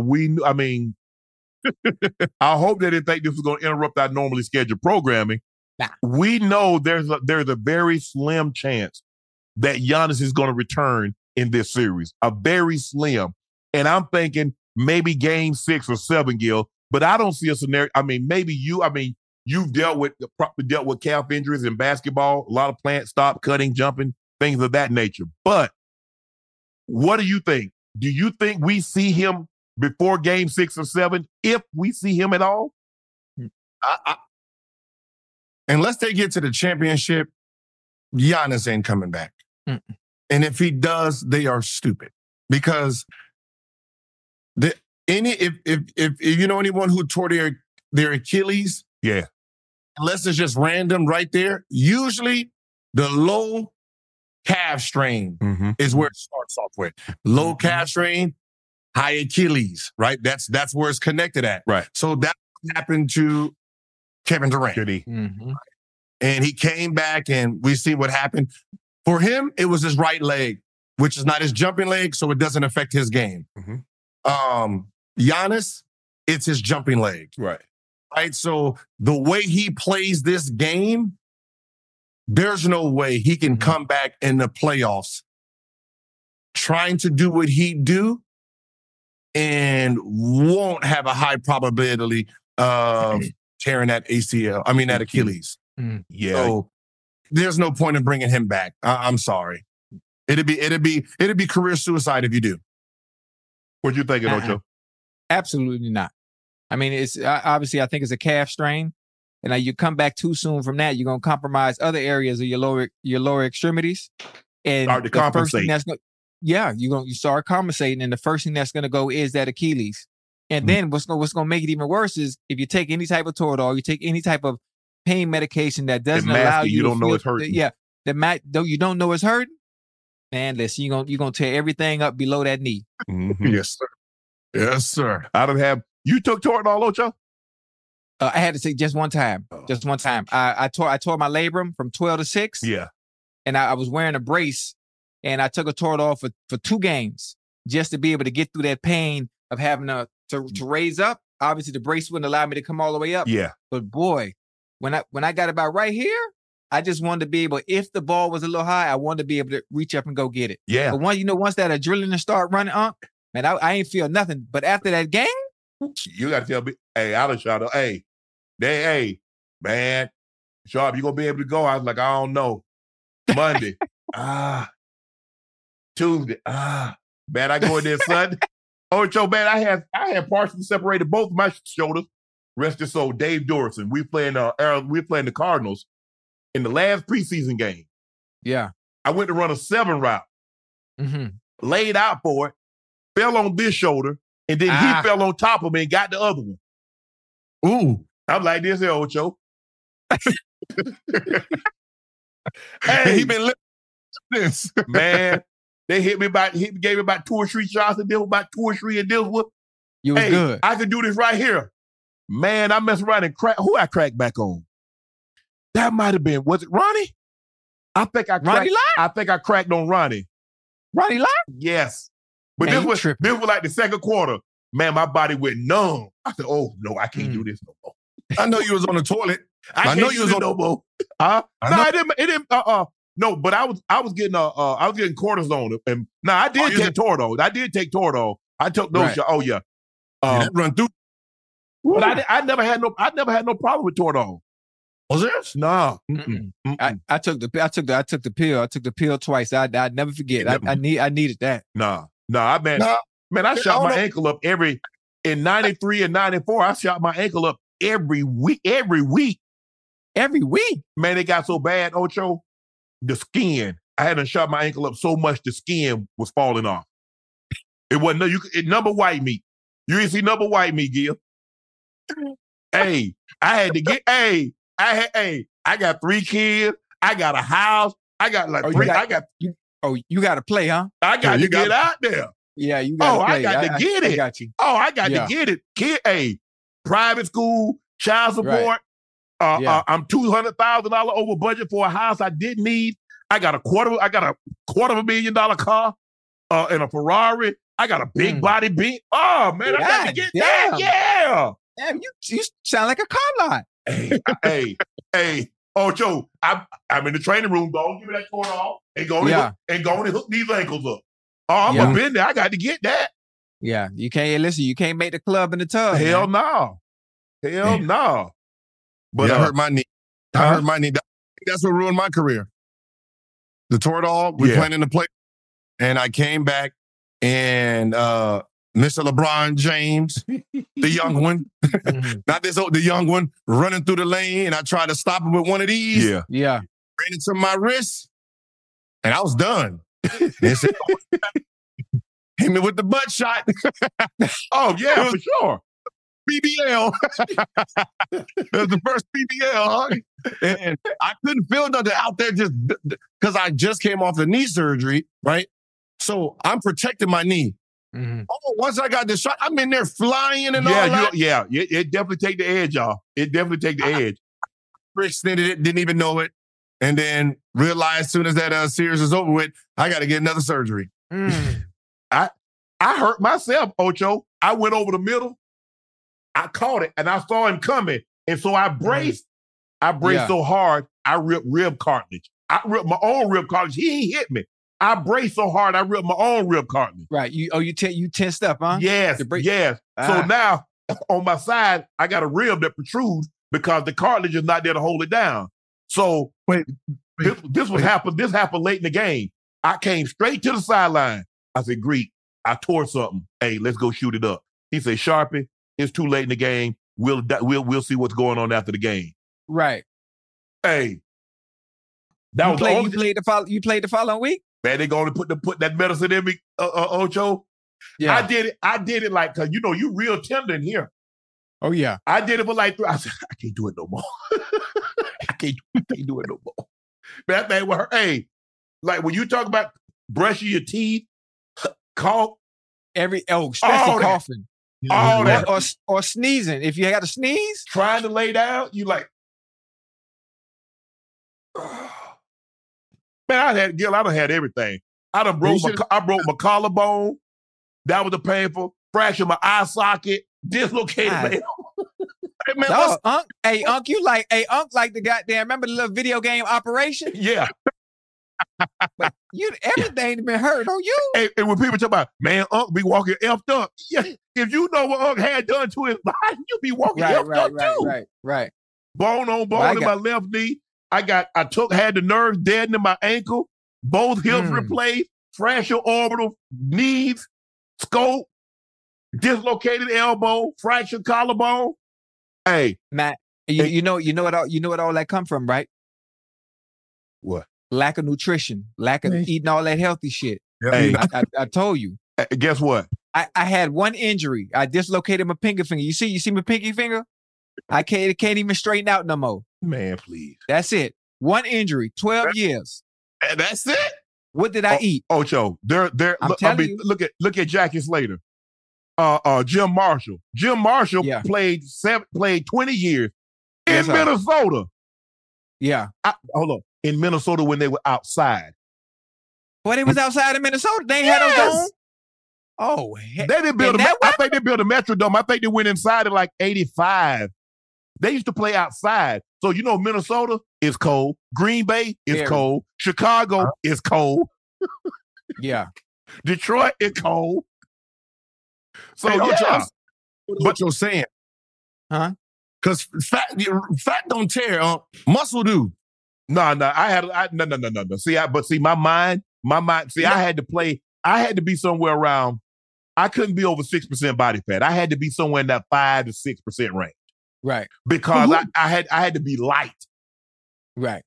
Speaker 2: I hope they didn't think this was going to interrupt our normally scheduled programming.
Speaker 6: Nah.
Speaker 2: We know there's a very slim chance that Giannis is going to return in this series, a very slim. And I'm thinking maybe game 6 or 7, Gil, but I don't see a scenario. You've dealt with calf injuries in basketball, a lot of plants stop cutting, jumping, things of that nature. But what do you think? Do you think we see him before game 6 or 7, if we see him at all?
Speaker 4: Unless they get to the championship, Giannis ain't coming back. And if he does, they are stupid. Because if you know anyone who tore their Achilles, unless it's just random right there, usually the low calf strain is where it starts off with. Low calf strain, high Achilles, right? That's where it's connected at.
Speaker 2: Right.
Speaker 4: So that happened to Kevin Durant. And he came back and we see what happened. For him, it was his right leg, which is not his jumping leg, so it doesn't affect his game. Giannis, it's his jumping leg.
Speaker 2: Right.
Speaker 4: Right. So the way he plays this game, there's no way he can come back in the playoffs trying to do what he do and won't have a high probability of tearing that that Achilles.
Speaker 2: Yeah.
Speaker 4: So there's no point in bringing him back. I'm sorry. It'd be career suicide if you do.
Speaker 2: What you thinking, Ocho?
Speaker 6: Absolutely not. I mean, it's obviously I think it's a calf strain, and you come back too soon from that, you're gonna compromise other areas of your lower extremities, and
Speaker 2: start to compensate.
Speaker 6: You start compensating, and the first thing that's gonna go is that Achilles. And then what's gonna make it even worse is if you take any type of Toradol, you take any type of pain medication that doesn't allow you
Speaker 2: don't know it's hurting.
Speaker 6: You don't know it's hurting. Man, listen, you're gonna tear everything up below that knee.
Speaker 4: Yes, sir. Yes, sir.
Speaker 2: You took Toradol, Ocho?
Speaker 6: I had to take just one time. Just one time. I tore my labrum from 12 to 6.
Speaker 2: Yeah.
Speaker 6: And I was wearing a brace, and I took a Toradol for 2 games just to be able to get through that pain of having to raise up. Obviously, the brace wouldn't allow me to come all the way up.
Speaker 2: Yeah.
Speaker 6: But boy, when I got about right here, I just wanted to be able, if the ball was a little high, I wanted to be able to reach up and go get it.
Speaker 2: Yeah.
Speaker 6: But once that adrenaline start running on, man, I ain't feel nothing. But after that game,
Speaker 2: you got to tell me, hey, I done shot up. Hey, man, Sharp, you going to be able to go? I was like, I don't know. Monday. Tuesday. Man, I go in there Sunday. Ocho, man, I had partially separated both of my shoulders. Rest his soul, Dave Dorison. We playing the Cardinals in the last preseason game.
Speaker 6: Yeah.
Speaker 2: I went to run a 7 route. Laid out for it, fell on this shoulder, and then he fell on top of me and got the other one.
Speaker 4: Ooh.
Speaker 2: I'm like this here, Ocho.
Speaker 4: Hey, he been this.
Speaker 2: Man, they gave me about 2 or 3 shots and then about 2 or 3 and this one.
Speaker 6: You was good.
Speaker 2: I could do this right here. Man, I messed around and cracked. Who I cracked back on? That might have been, was it Ronnie? I think I cracked on Ronnie.
Speaker 6: Ronnie Lott?
Speaker 2: Yes. But this was like the second quarter. Man, my body went numb. I said, oh, no, I can't do this no more.
Speaker 4: I know you was on the toilet.
Speaker 2: I know you was on no more. No, it didn't. No, but I was getting cortisone. And I did take Toradol. I did take Toradol. I took those. Right. Oh yeah.
Speaker 4: Run through.
Speaker 2: But I never had no problem with Toradol.
Speaker 4: Was there?
Speaker 2: No.
Speaker 6: I took the pill. I took the pill twice. I'd never forget. I needed that.
Speaker 2: Man, I shot my ankle up in 93 and 94. I shot my ankle up every week. Man, it got so bad, Ocho. The skin. I hadn't shot my ankle up so much the skin was falling off. It wasn't number white meat. You didn't see number white meat, Gil. Hey, I had to get. I got 3 kids. I got a house. I got
Speaker 6: you got to play, huh?
Speaker 2: I got to get out there.
Speaker 6: Yeah, you got to play.
Speaker 2: I got to get it.
Speaker 6: I got you.
Speaker 2: I got to get it. Private school, child support. Right. I'm $200,000 over budget for a house I didn't need. I got a $250,000 car and a Ferrari. I got a big body beat. Oh man, I got to get that. Yeah.
Speaker 6: Damn, you sound like a car lot.
Speaker 2: Hey, Ocho, I'm in the training room. Don't give me that Toradol and go and hook these ankles up. I'm a been there. I got to get that.
Speaker 6: Yeah, you can't make the club in the tub.
Speaker 2: Hell no.
Speaker 4: But I hurt my knee. That's what ruined my career. The Toradol, we playing in the play, and I came back, and Mr. LeBron James, the young one, not this old, the young one, running through the lane, and I tried to stop him with one of these.
Speaker 6: Yeah.
Speaker 4: Ran into my wrist, and I was done. They said, hit me with the butt shot.
Speaker 2: Oh yeah, for sure.
Speaker 4: BBL. It was the first BBL. And I couldn't feel nothing out there just because I just came off the knee surgery, right? So I'm protecting my knee.
Speaker 6: Mm-hmm.
Speaker 4: Oh, once I got this shot, I'm in there flying and all that.
Speaker 2: Yeah, it definitely take the edge off. It definitely take the edge.
Speaker 4: Extended it, didn't even know it. And then realized as soon as that series is over with, I got to get another surgery.
Speaker 2: I hurt myself, Ocho. I went over the middle. I caught it, and I saw him coming. And so I braced. I braced so hard, I ripped rib cartilage. I ripped my own rib cartilage. He ain't hit me. I braced so hard, I ripped my own rib cartilage.
Speaker 6: Right. You tensed up, huh?
Speaker 2: Yes, yes. So now, on my side, I got a rib that protrudes because the cartilage is not there to hold it down. So this happened late in the game. I came straight to the sideline. I said, Greek, I tore something. Hey, let's go shoot it up. He said, Sharpie, it's too late in the game. We'll see what's going on after the game.
Speaker 6: Right.
Speaker 2: Hey.
Speaker 6: You played the following week?
Speaker 2: Man, they going to put that medicine in me, Ocho.
Speaker 6: Yeah.
Speaker 2: I did it like, because you real tender in here.
Speaker 6: Oh, yeah.
Speaker 2: I did it for like 3. I said, I can't do it no more. I can't do it no more. That thing with her. Hey, like when you talk about brushing your teeth, cough.
Speaker 6: Especially coughing.
Speaker 2: All that.
Speaker 6: Or sneezing. If you got to sneeze.
Speaker 2: Trying to lay down, you like. Man, I done had everything. I broke my collarbone. That was the painful. Fractured my eye socket. Dislocated my
Speaker 6: Hey, man, Unc, you like the goddamn, remember the little video game Operation?
Speaker 2: Yeah.
Speaker 6: But everything been hurt on you.
Speaker 2: Hey, and when people talk about, man, Unc be walking effed up. Yeah, if you know what Unc had done to his body, you be walking effed up too.
Speaker 6: Right.
Speaker 2: Bone on bone in my left knee. I had the nerves deadened in my ankle, both hips replaced, fractured orbital, knees, scope, dislocated elbow, fractured collarbone. Hey,
Speaker 6: Matt, you know what all that come from, right?
Speaker 2: What?
Speaker 6: Lack of nutrition, lack of eating all that healthy shit.
Speaker 2: Hey,
Speaker 6: I told you.
Speaker 2: Guess what?
Speaker 6: I had one injury. I dislocated my pinky finger. You see my pinky finger? I can't even straighten out no more.
Speaker 2: Man, please.
Speaker 6: That's it. One injury, 12 years.
Speaker 2: That's it?
Speaker 6: What did I eat?
Speaker 2: Ocho, look at Jackie Slater. Jim Marshall. Jim Marshall played 20 years in Minnesota.
Speaker 6: Yeah.
Speaker 2: Hold on. In Minnesota when they were outside.
Speaker 6: Well, they was outside of Minnesota. They had no dome. Oh,
Speaker 2: they didn't build I think they built a Metrodome. I think they went inside in like 85. They used to play outside. So, Minnesota is cold. Green Bay is cold. Chicago is cold.
Speaker 6: Yeah.
Speaker 2: Detroit is cold. So,
Speaker 4: what you're saying.
Speaker 6: Huh?
Speaker 4: Because fat don't tear. Muscle do.
Speaker 2: No. No. See, my mind. See, I had to play. I had to be somewhere around. I couldn't be over 6% body fat. I had to be somewhere in that 5 to 6% range.
Speaker 6: Right.
Speaker 2: Because I had to be light.
Speaker 6: Right.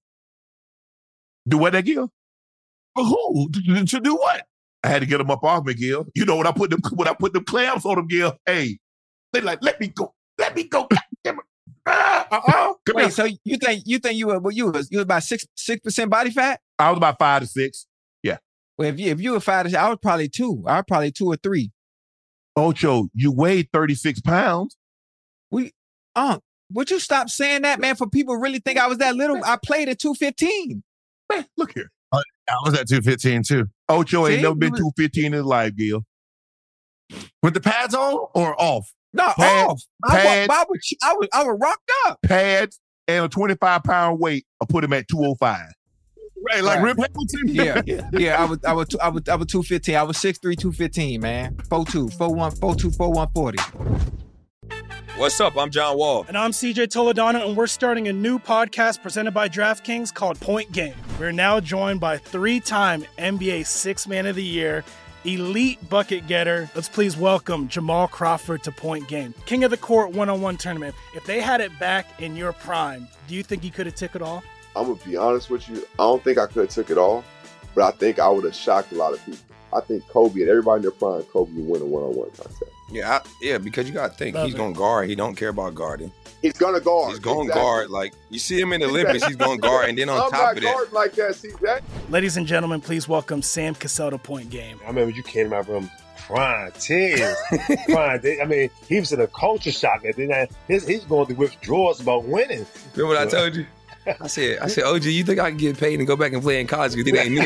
Speaker 2: Do what, Gil?
Speaker 4: For who? To do what?
Speaker 2: I had to get them up off me, Gil. When I put them clamps on them, Gil. Hey, they like, let me go.
Speaker 6: Wait, so you think you was about 6% body fat?
Speaker 2: I was about 5 to 6. Yeah.
Speaker 6: Well, if you were 5 to 6, I was probably 2. I was probably 2 or 3.
Speaker 2: Ocho, you weighed 36 pounds.
Speaker 6: Would you stop saying that, man? For people really think I was that little. I played at 215.
Speaker 2: Man, look here.
Speaker 4: I was at 215 too.
Speaker 2: Ocho ain't never been 215 in his life, Gil.
Speaker 4: With the pads on or off?
Speaker 6: No, off. I was rocked up.
Speaker 2: Pads and a 25-pound weight. I put him at 205.
Speaker 4: Right, like Rip Hamilton.
Speaker 6: Yeah. I was 215. I was 6'3", 215, man. 4'2", 4'1", 4'2", 4'1", 140.
Speaker 7: What's up? I'm John Wall.
Speaker 8: And I'm CJ Toledano, and we're starting a new podcast presented by DraftKings called Point Game. We're now joined by 3-time NBA Sixth Man of the Year, elite bucket getter. Let's please welcome Jamal Crawford to Point Game. King of the Court one-on-one tournament. If they had it back in your prime, do you think you could have took it all?
Speaker 9: I'm going to be honest with you. I don't think I could have took it all, but I think I would have shocked a lot of people. I think Kobe and everybody in their prime, Kobe would win a one-on-one contest.
Speaker 7: Yeah, because you got to think. He's going to guard. He don't care about guarding.
Speaker 9: He's going to guard.
Speaker 7: He's going to guard. Like, you see him in the Olympics, he's going to guard. And then on top of that.
Speaker 9: I'm not guarding like that, CJ.
Speaker 8: Ladies and gentlemen, please welcome Sam Cassell to Point Game.
Speaker 10: I remember you came to my room crying, tears. Crying. I mean, he was in a culture shock. And then he's going through withdrawals about winning.
Speaker 7: Remember what I told you? I said, OG, you think I can get paid and go back and play in college because it ain't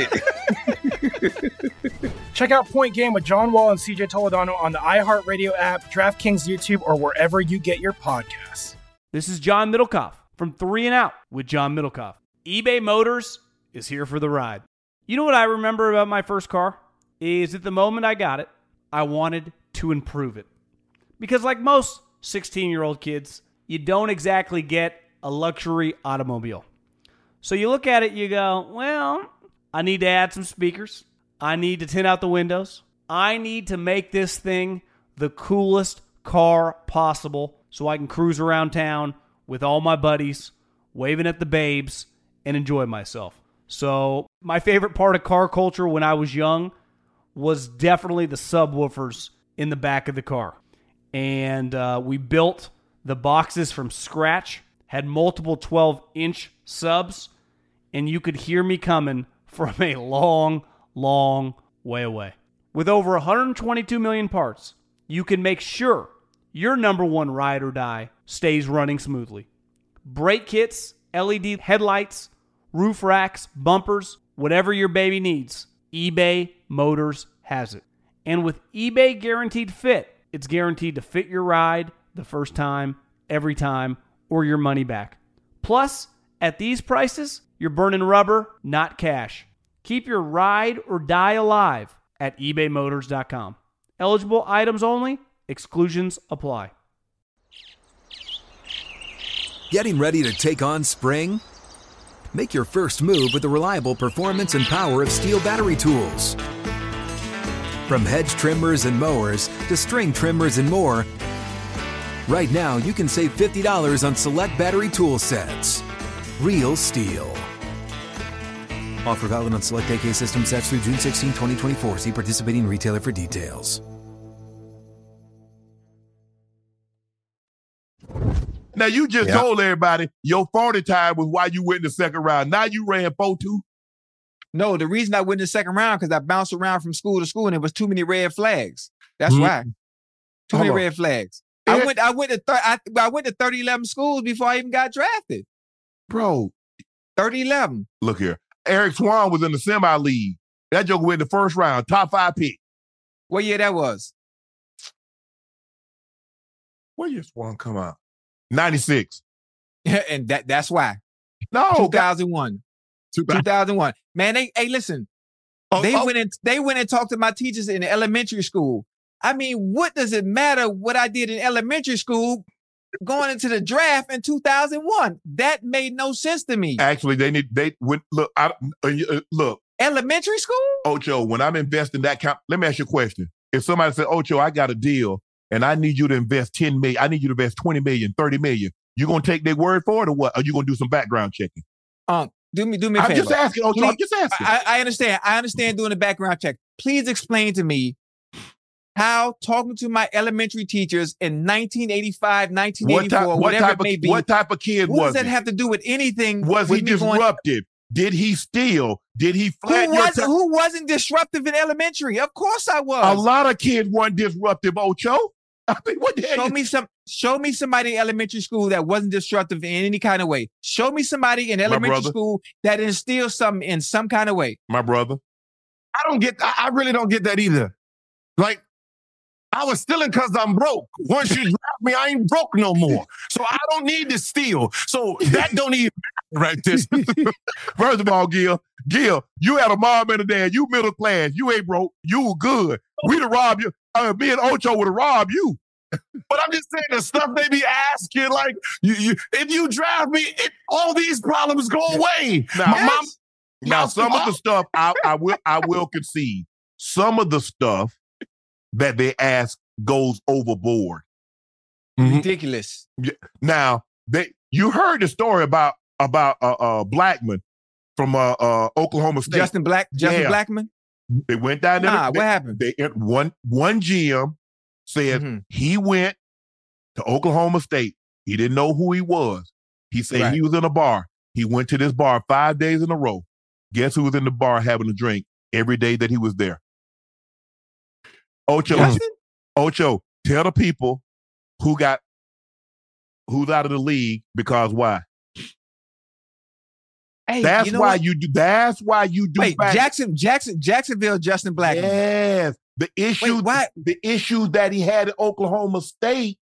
Speaker 7: it?
Speaker 8: Check out Point Game with John Wall and CJ Toledano on the iHeartRadio app, DraftKings YouTube, or wherever you get your podcasts.
Speaker 11: This is John Middlecoff from 3 and Out with John Middlecoff. eBay Motors is here for the ride. You know what I remember about my first car? Is at the moment I got it, I wanted to improve it. Because like most 16-year-old kids, you don't exactly get a luxury automobile. So you look at it, you go, well, I need to add some speakers. I need to tint out the windows. I need to make this thing the coolest car possible so I can cruise around town with all my buddies, waving at the babes, and enjoy myself. So my favorite part of car culture when I was young was definitely the subwoofers in the back of the car. And we built the boxes from scratch, had multiple 12-inch subs, and you could hear me coming from a long, long way away. With over 122 million parts, you can make sure your number one ride or die stays running smoothly. Brake kits, LED headlights, roof racks, bumpers, whatever your baby needs, eBay Motors has it. And with eBay Guaranteed Fit, it's guaranteed to fit your ride the first time, every time, or your money back. Plus, at these prices, you're burning rubber, not cash. Keep your ride or die alive at ebaymotors.com. Eligible items only. Exclusions apply.
Speaker 1: Getting ready to take on spring? Make your first move with the reliable performance and power of Steel battery tools. From hedge trimmers and mowers to string trimmers and more, right now you can save $50 on select battery tool sets. Real Steel. Offer valid on select AK system sets through June 16, 2024. See participating retailer for details.
Speaker 2: Now, you just told everybody your 40 time was why you went in the second round. Now you ran 4-2.
Speaker 6: No, the reason I went in the second round because I bounced around from school to school and it was too many red flags. That's why. Too many red flags. I went to 30-11 schools before I even got drafted.
Speaker 2: Bro.
Speaker 6: 30-11.
Speaker 2: Look here. Eric Swan was in the semi-league. That joker went in the first round, top 5 pick.
Speaker 6: What year that was?
Speaker 2: What year Swan come out? 96.
Speaker 6: And that's why.
Speaker 2: No.
Speaker 6: 2001. 2001. Man, listen. They went and talked to my teachers in elementary school. I mean, what does it matter what I did in elementary school going into the draft in 2001? That made no sense to me.
Speaker 2: Actually, look.
Speaker 6: Elementary school?
Speaker 2: Ocho, when I'm investing that let me ask you a question. If somebody said, Ocho, I got a deal and I need you to invest 10 million, I need you to invest 20 million, 30 million, you going to take their word for it or what? Are you going to do some background checking?
Speaker 6: Do me a favor.
Speaker 2: I'm just asking, Ocho. I'm just asking.
Speaker 6: I understand. I understand doing a background check. Please explain to me how talking to my elementary teachers in 1985, 1984, whatever it may be.
Speaker 2: What type of kid was he?
Speaker 6: What does that have to do with anything?
Speaker 2: Was he disruptive? Did he steal? Did he flat
Speaker 6: Who wasn't disruptive in elementary? Of course I was.
Speaker 2: A lot of kids weren't disruptive, Ocho. I mean, what the hell?
Speaker 6: Show me somebody in elementary school that wasn't disruptive in any kind of way. Show me somebody in elementary school that instilled something in some kind of way.
Speaker 2: My brother.
Speaker 4: I really don't get that either. Like, I was stealing because I'm broke. Once you draft me, I ain't broke no more. So I don't need to steal. So that don't even right there.
Speaker 2: First of all, Gil, you had a mom and a dad. You middle class. You ain't broke. You good. We'd have robbed you. Me and Ocho would have robbed you.
Speaker 4: But I'm just saying the stuff they be asking, like, if you draft me, all these problems go away.
Speaker 2: Now, some of the stuff I will concede. Some of the stuff that they ask goes overboard.
Speaker 6: Ridiculous.
Speaker 2: Now, you heard the story about Blackman from Oklahoma State.
Speaker 6: Justin Blackman?
Speaker 2: They went down there.
Speaker 6: What happened?
Speaker 2: One GM says he went to Oklahoma State. He didn't know who he was. He said he was in a bar. He went to this bar 5 days in a row. Guess who was in the bar having a drink every day that he was there? Ocho, tell the people who's out of the league because why?
Speaker 6: Hey,
Speaker 2: that's why you do. That's why you do.
Speaker 6: Wait, Jacksonville, Justin Blackmon.
Speaker 2: Yes, the issues that he had at Oklahoma State.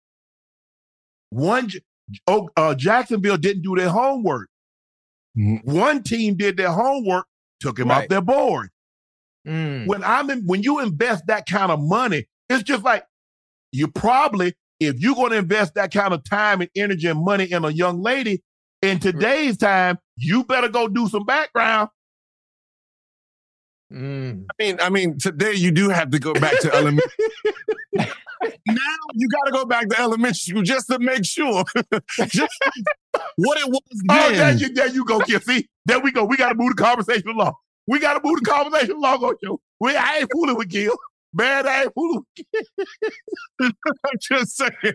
Speaker 2: Jacksonville didn't do their homework. One team did their homework, took him off their board. When you invest that kind of money, it's just like you probably, if you're going to invest that kind of time and energy and money in a young lady in today's time, you better go do some background.
Speaker 4: I mean, today you do have to go back to elementary. Now you got to go back to elementary school just to make sure just what it was then.
Speaker 2: There you go, Kim. See, there we go. We got to move the conversation along. Ocho. I ain't fooling with Gil. Man, I ain't fooling with Gil.
Speaker 4: I'm just saying.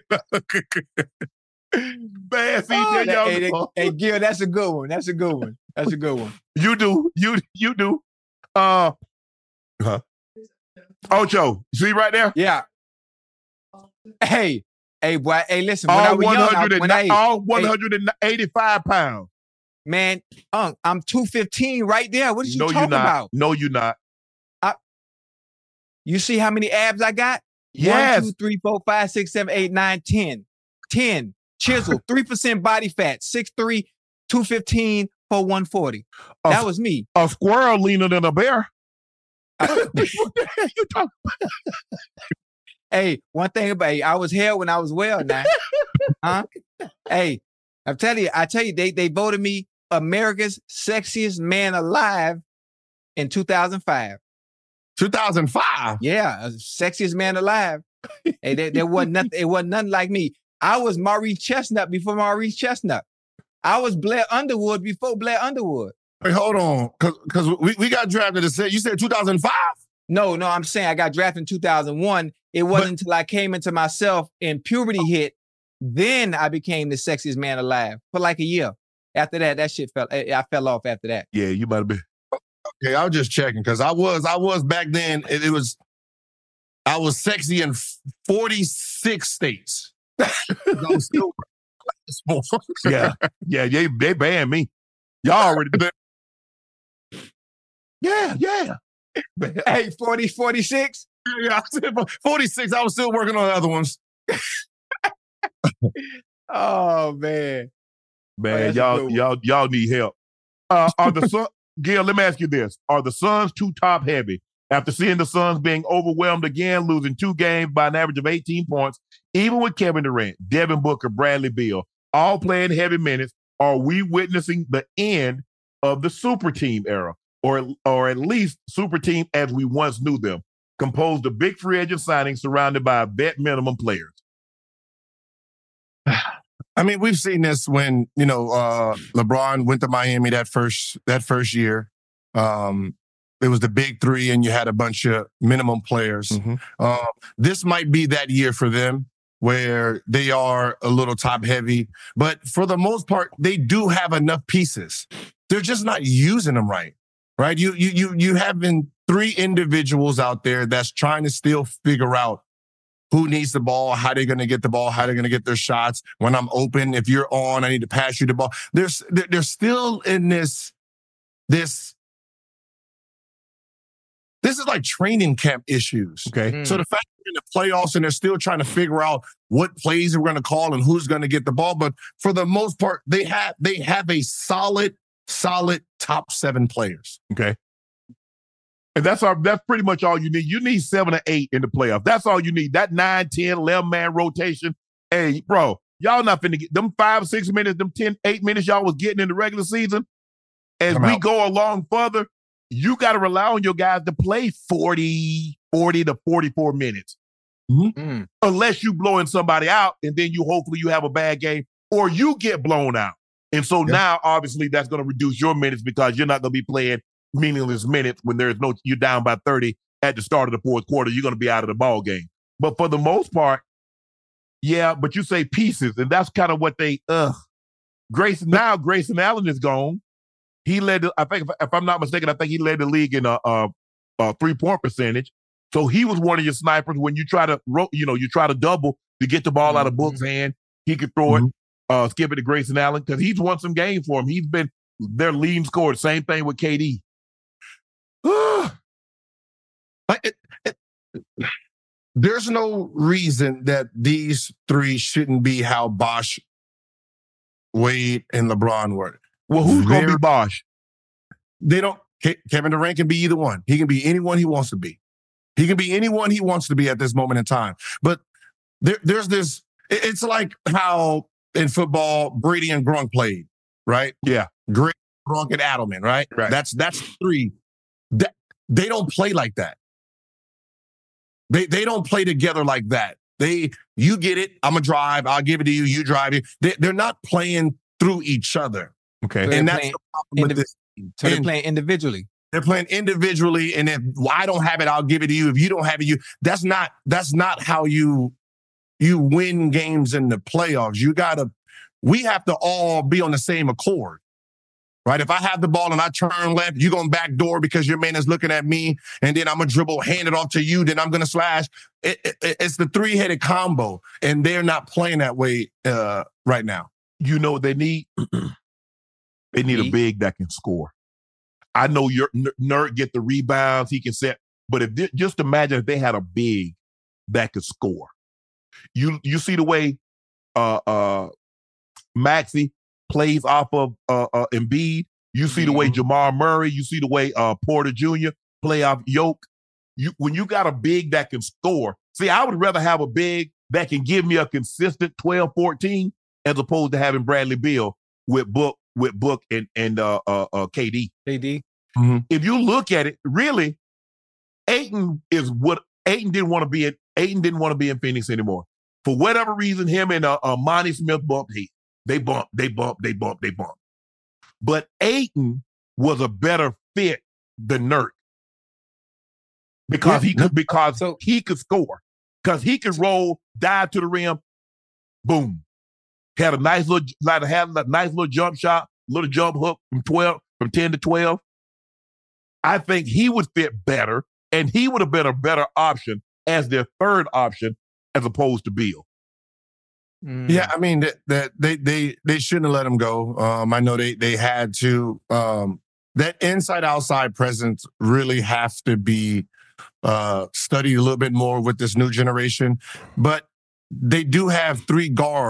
Speaker 2: Man, see,
Speaker 6: hey, Gil, that's a good one.
Speaker 2: You do. Ocho, see right there?
Speaker 6: Yeah. Hey, boy. Hey, listen. When I was young,
Speaker 2: all 185 pounds.
Speaker 6: Man, I'm 215 right there. What are you talking about?
Speaker 2: No, you're not.
Speaker 6: You see how many abs I got?
Speaker 2: Yes.
Speaker 6: 1, 2, 3, 4, 5, 6, 7, 8, 9, 10. 10. Chisel. 3% body fat. 6'3", 215 for 140. That was me.
Speaker 2: A squirrel leaner than a bear.
Speaker 6: Hey, one thing about I was hell when I was well now. Huh? Hey, I tell you, they voted me America's sexiest man alive in 2005.
Speaker 4: 2005?
Speaker 6: Yeah, sexiest man alive. Hey, there wasn't nothing. It wasn't nothing like me. I was Maurice Chestnut before Maurice Chestnut. I was Blair Underwood before Blair Underwood.
Speaker 4: Wait, hold on, because we got drafted. You said 2005?
Speaker 6: No, I'm saying I got drafted in 2001. It wasn't until I came into myself and puberty hit, then I became the sexiest man alive for like a year. After that, I fell off after that.
Speaker 2: Yeah, you might have been.
Speaker 4: Okay, I was just checking because I was back then. I was sexy in 46 states. I was still
Speaker 2: yeah, they banned me. Y'all already did. Yeah.
Speaker 6: Hey, 46?
Speaker 4: Yeah, 46. I was still working on the other ones.
Speaker 6: Oh, man.
Speaker 2: Man, y'all need help. Are the Suns, Gil, let me ask you this. Are the Suns too top heavy? After seeing the Suns being overwhelmed again, losing 2 games by an average of 18 points, even with Kevin Durant, Devin Booker, Bradley Beal, all playing heavy minutes, are we witnessing the end of the super team era? Or at least super team as we once knew them, composed of big free agent signings surrounded by vet minimum players?
Speaker 4: I mean, we've seen this when, LeBron went to Miami that first year. It was the big 3 and you had a bunch of minimum players. This might be that year for them where they are a little top heavy, but for the most part, they do have enough pieces. They're just not using them right. Right? You having 3 individuals out there that's trying to still figure out who needs the ball, how they're going to get the ball, how they're going to get their shots. When I'm open, if you're on, I need to pass you the ball. They're still in this is like training camp issues.
Speaker 2: Okay.
Speaker 4: So the fact they're in the playoffs and they're still trying to figure out what plays we're going to call and who's going to get the ball. But for the most part, they have a solid top 7 players.
Speaker 2: Okay. And that's pretty much all you need. You need 7 or 8 in the playoffs. That's all you need. That 9, 10, 11-man rotation. Hey, bro, y'all not finna get them 5, 6 minutes, them 10, 8 minutes y'all was getting in the regular season. As we go along further, you got to rely on your guys to play 40 to 44 minutes. Unless you blowing somebody out and then hopefully you have a bad game or you get blown out. And so now, obviously, that's going to reduce your minutes because you're not going to be playing meaningless minutes when you're down by 30 at the start of the fourth quarter. You're going to be out of the ball game. But for the most part, yeah, but you say pieces, and that's kind of what they, Grayson Allen is gone. He led, I think, if I'm not mistaken, I think he led the league in a 3-point percentage. So he was one of your snipers when you try to, you try to double to get the ball out of Book's hand. He could throw it, skip it to Grayson Allen, because he's won some games for him. He's been their leading scorer. Same thing with KD.
Speaker 4: There's no reason that these three shouldn't be how Bosh, Wade, and LeBron were.
Speaker 2: Well, who's going to be Bosh?
Speaker 4: They don't. Kevin Durant can be either one. He can be anyone he wants to be. He can be anyone he wants to be at this moment in time. But there's this. It's like how in football Brady and Gronk played, right?
Speaker 2: Yeah,
Speaker 4: Gronk and Adelman, right?
Speaker 2: Right.
Speaker 4: That's three. They don't play like that. They don't play together like that. You get it. I'm gonna drive. I'll give it to you. You drive it. They're not playing through each other.
Speaker 2: Okay,
Speaker 4: so and that's the problem with this.
Speaker 6: So they're playing individually.
Speaker 4: They're playing individually, and if I don't have it, I'll give it to you. If you don't have it, that's not how you win games in the playoffs. We have to all be on the same accord. Right? If I have the ball and I turn left, you're going to backdoor because your man is looking at me, and then I'm going to dribble, hand it off to you, then I'm going to slash. It's the three-headed combo, and they're not playing that way right now.
Speaker 2: You know what they need? They need a big that can score. I know your Nerd get the rebounds, he can set, but just imagine if they had a big that could score. You see the way Maxey plays off of Embiid. You see the way Jamal Murray, you see the way Porter Jr. play off Yoke. When you got a big that can score, see, I would rather have a big that can give me a consistent 12-14 as opposed to having Bradley Beal with Book and KD.
Speaker 6: KD.
Speaker 2: If you look at it, really, Ayton didn't want to be in Phoenix anymore. For whatever reason, him and Monty Smith bumped heat. They bump. But Ayton was a better fit than Nurk because he could score, because he could roll, dive to the rim, boom. Had a nice little jump shot, little jump hook from 10 to 12. I think he would fit better, and he would have been a better option as their third option as opposed to Beal.
Speaker 4: Yeah, I mean that they shouldn't have let him go. I know they had to. That inside-outside presence really has to be studied a little bit more with this new generation. But they do have three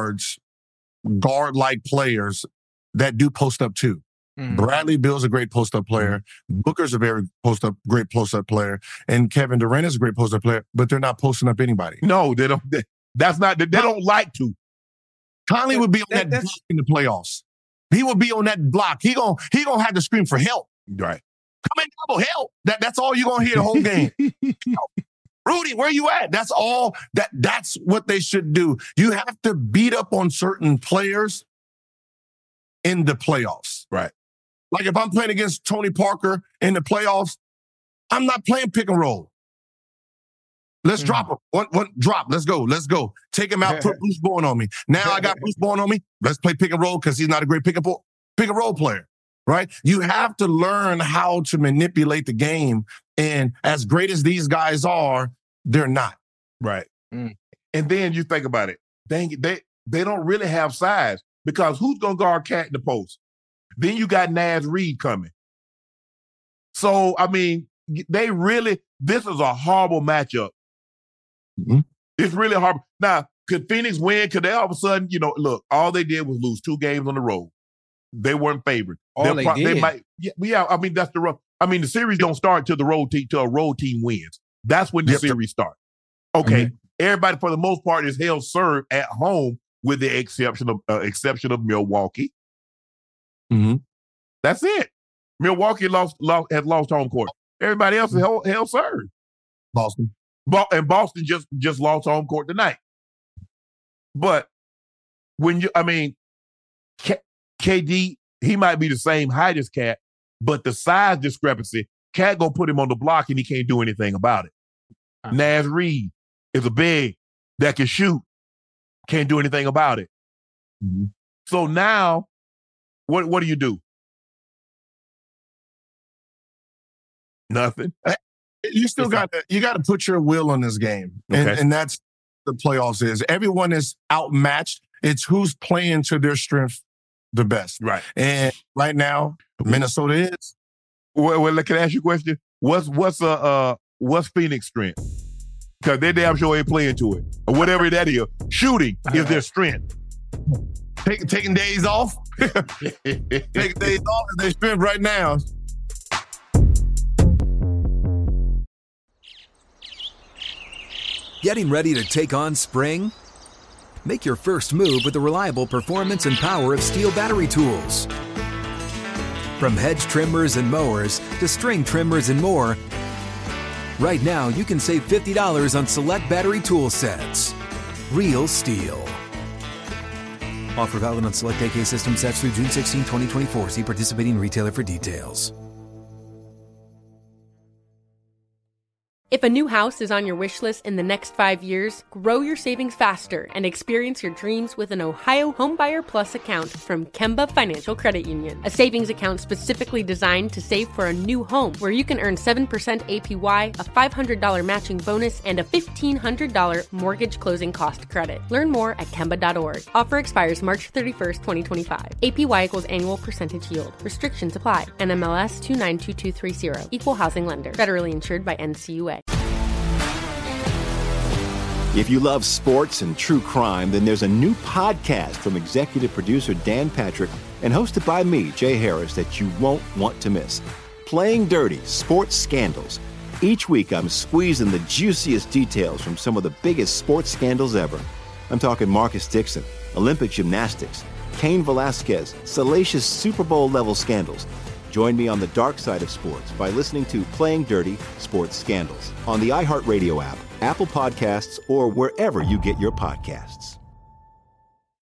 Speaker 4: guard-like players that do post up too. Bradley Beal's a great post-up player. Booker's a very great post-up player, and Kevin Durant is a great post-up player. But they're not posting up anybody.
Speaker 2: No, they don't. That's not. They don't like to.
Speaker 4: Conley would be on that block in the playoffs. He would be on that block. He gonna have to scream for help.
Speaker 2: Right.
Speaker 4: Come in, double help. That's all you're gonna hear the whole game. Rudy, where you at? That's all. That's what they should do. You have to beat up on certain players in the playoffs.
Speaker 2: Right.
Speaker 4: Like if I'm playing against Tony Parker in the playoffs, I'm not playing pick and roll. Let's drop him. One drop. Let's go. Take him out. Put Bruce Bowen on me. Now I got Bruce Bowen on me. Let's play pick and roll because he's not a great pick and roll player, right? You have to learn how to manipulate the game. And as great as these guys are, they're not.
Speaker 2: Right. And then you think about it. Dang it, they don't really have size because who's going to guard Cat in the post? Then you got Naz Reid coming. So, I mean, this is a horrible matchup. It's really hard. Now, could Phoenix win? Could they all of a sudden, look, all they did was lose 2 games on the road. They weren't favored. They might. Yeah. I mean, that's the rough. I mean, the series don't start till a road team wins. That's when the series starts. Okay. Everybody, for the most part, is held served at home, with the exception of Milwaukee. That's it. Milwaukee has lost home court. Everybody else is held served.
Speaker 4: Boston.
Speaker 2: And Boston just lost home court tonight. But KD, he might be the same height as Cat, but the size discrepancy, Cat gonna put him on the block and he can't do anything about it. Naz Reid, is a big that can shoot, can't do anything about it.
Speaker 4: Mm-hmm.
Speaker 2: So now, what do you do? Nothing.
Speaker 4: You still got to put your will on this game, and that's the playoffs is. Everyone is outmatched. It's who's playing to their strength the best.
Speaker 2: Right.
Speaker 4: And right now, Minnesota is.
Speaker 2: Well, can I ask you a question? What's Phoenix strength? Because they damn sure ain't playing to it. Or whatever that is. Shooting is their strength.
Speaker 4: Taking days off. Taking days off is their strength right now.
Speaker 1: Getting ready to take on spring? Make your first move with the reliable performance and power of Steel battery tools. From hedge trimmers and mowers to string trimmers and more, right now you can save $50 on select battery tool sets. Real Steel. Offer valid on select AK system sets through June 16, 2024. See participating retailer for details.
Speaker 12: If a new house is on your wish list in the next 5 years, grow your savings faster and experience your dreams with an Ohio Homebuyer Plus account from Kemba Financial Credit Union. A savings account specifically designed to save for a new home where you can earn 7% APY, a $500 matching bonus, and a $1,500 mortgage closing cost credit. Learn more at Kemba.org. Offer expires March 31st, 2025. APY equals annual percentage yield. Restrictions apply. NMLS 292230. Equal housing lender. Federally insured by NCUA.
Speaker 13: If you love sports and true crime, then there's a new podcast from executive producer Dan Patrick and hosted by me, Jay Harris, that you won't want to miss. Playing Dirty: Sports Scandals. Each week, I'm squeezing the juiciest details from some of the biggest sports scandals ever. I'm talking Marcus Dixon, Olympic gymnastics, Cain Velasquez, salacious Super Bowl-level scandals. Join me on the dark side of sports by listening to Playing Dirty: Sports Scandals on the iHeartRadio app, Apple Podcasts, or wherever you get your podcasts.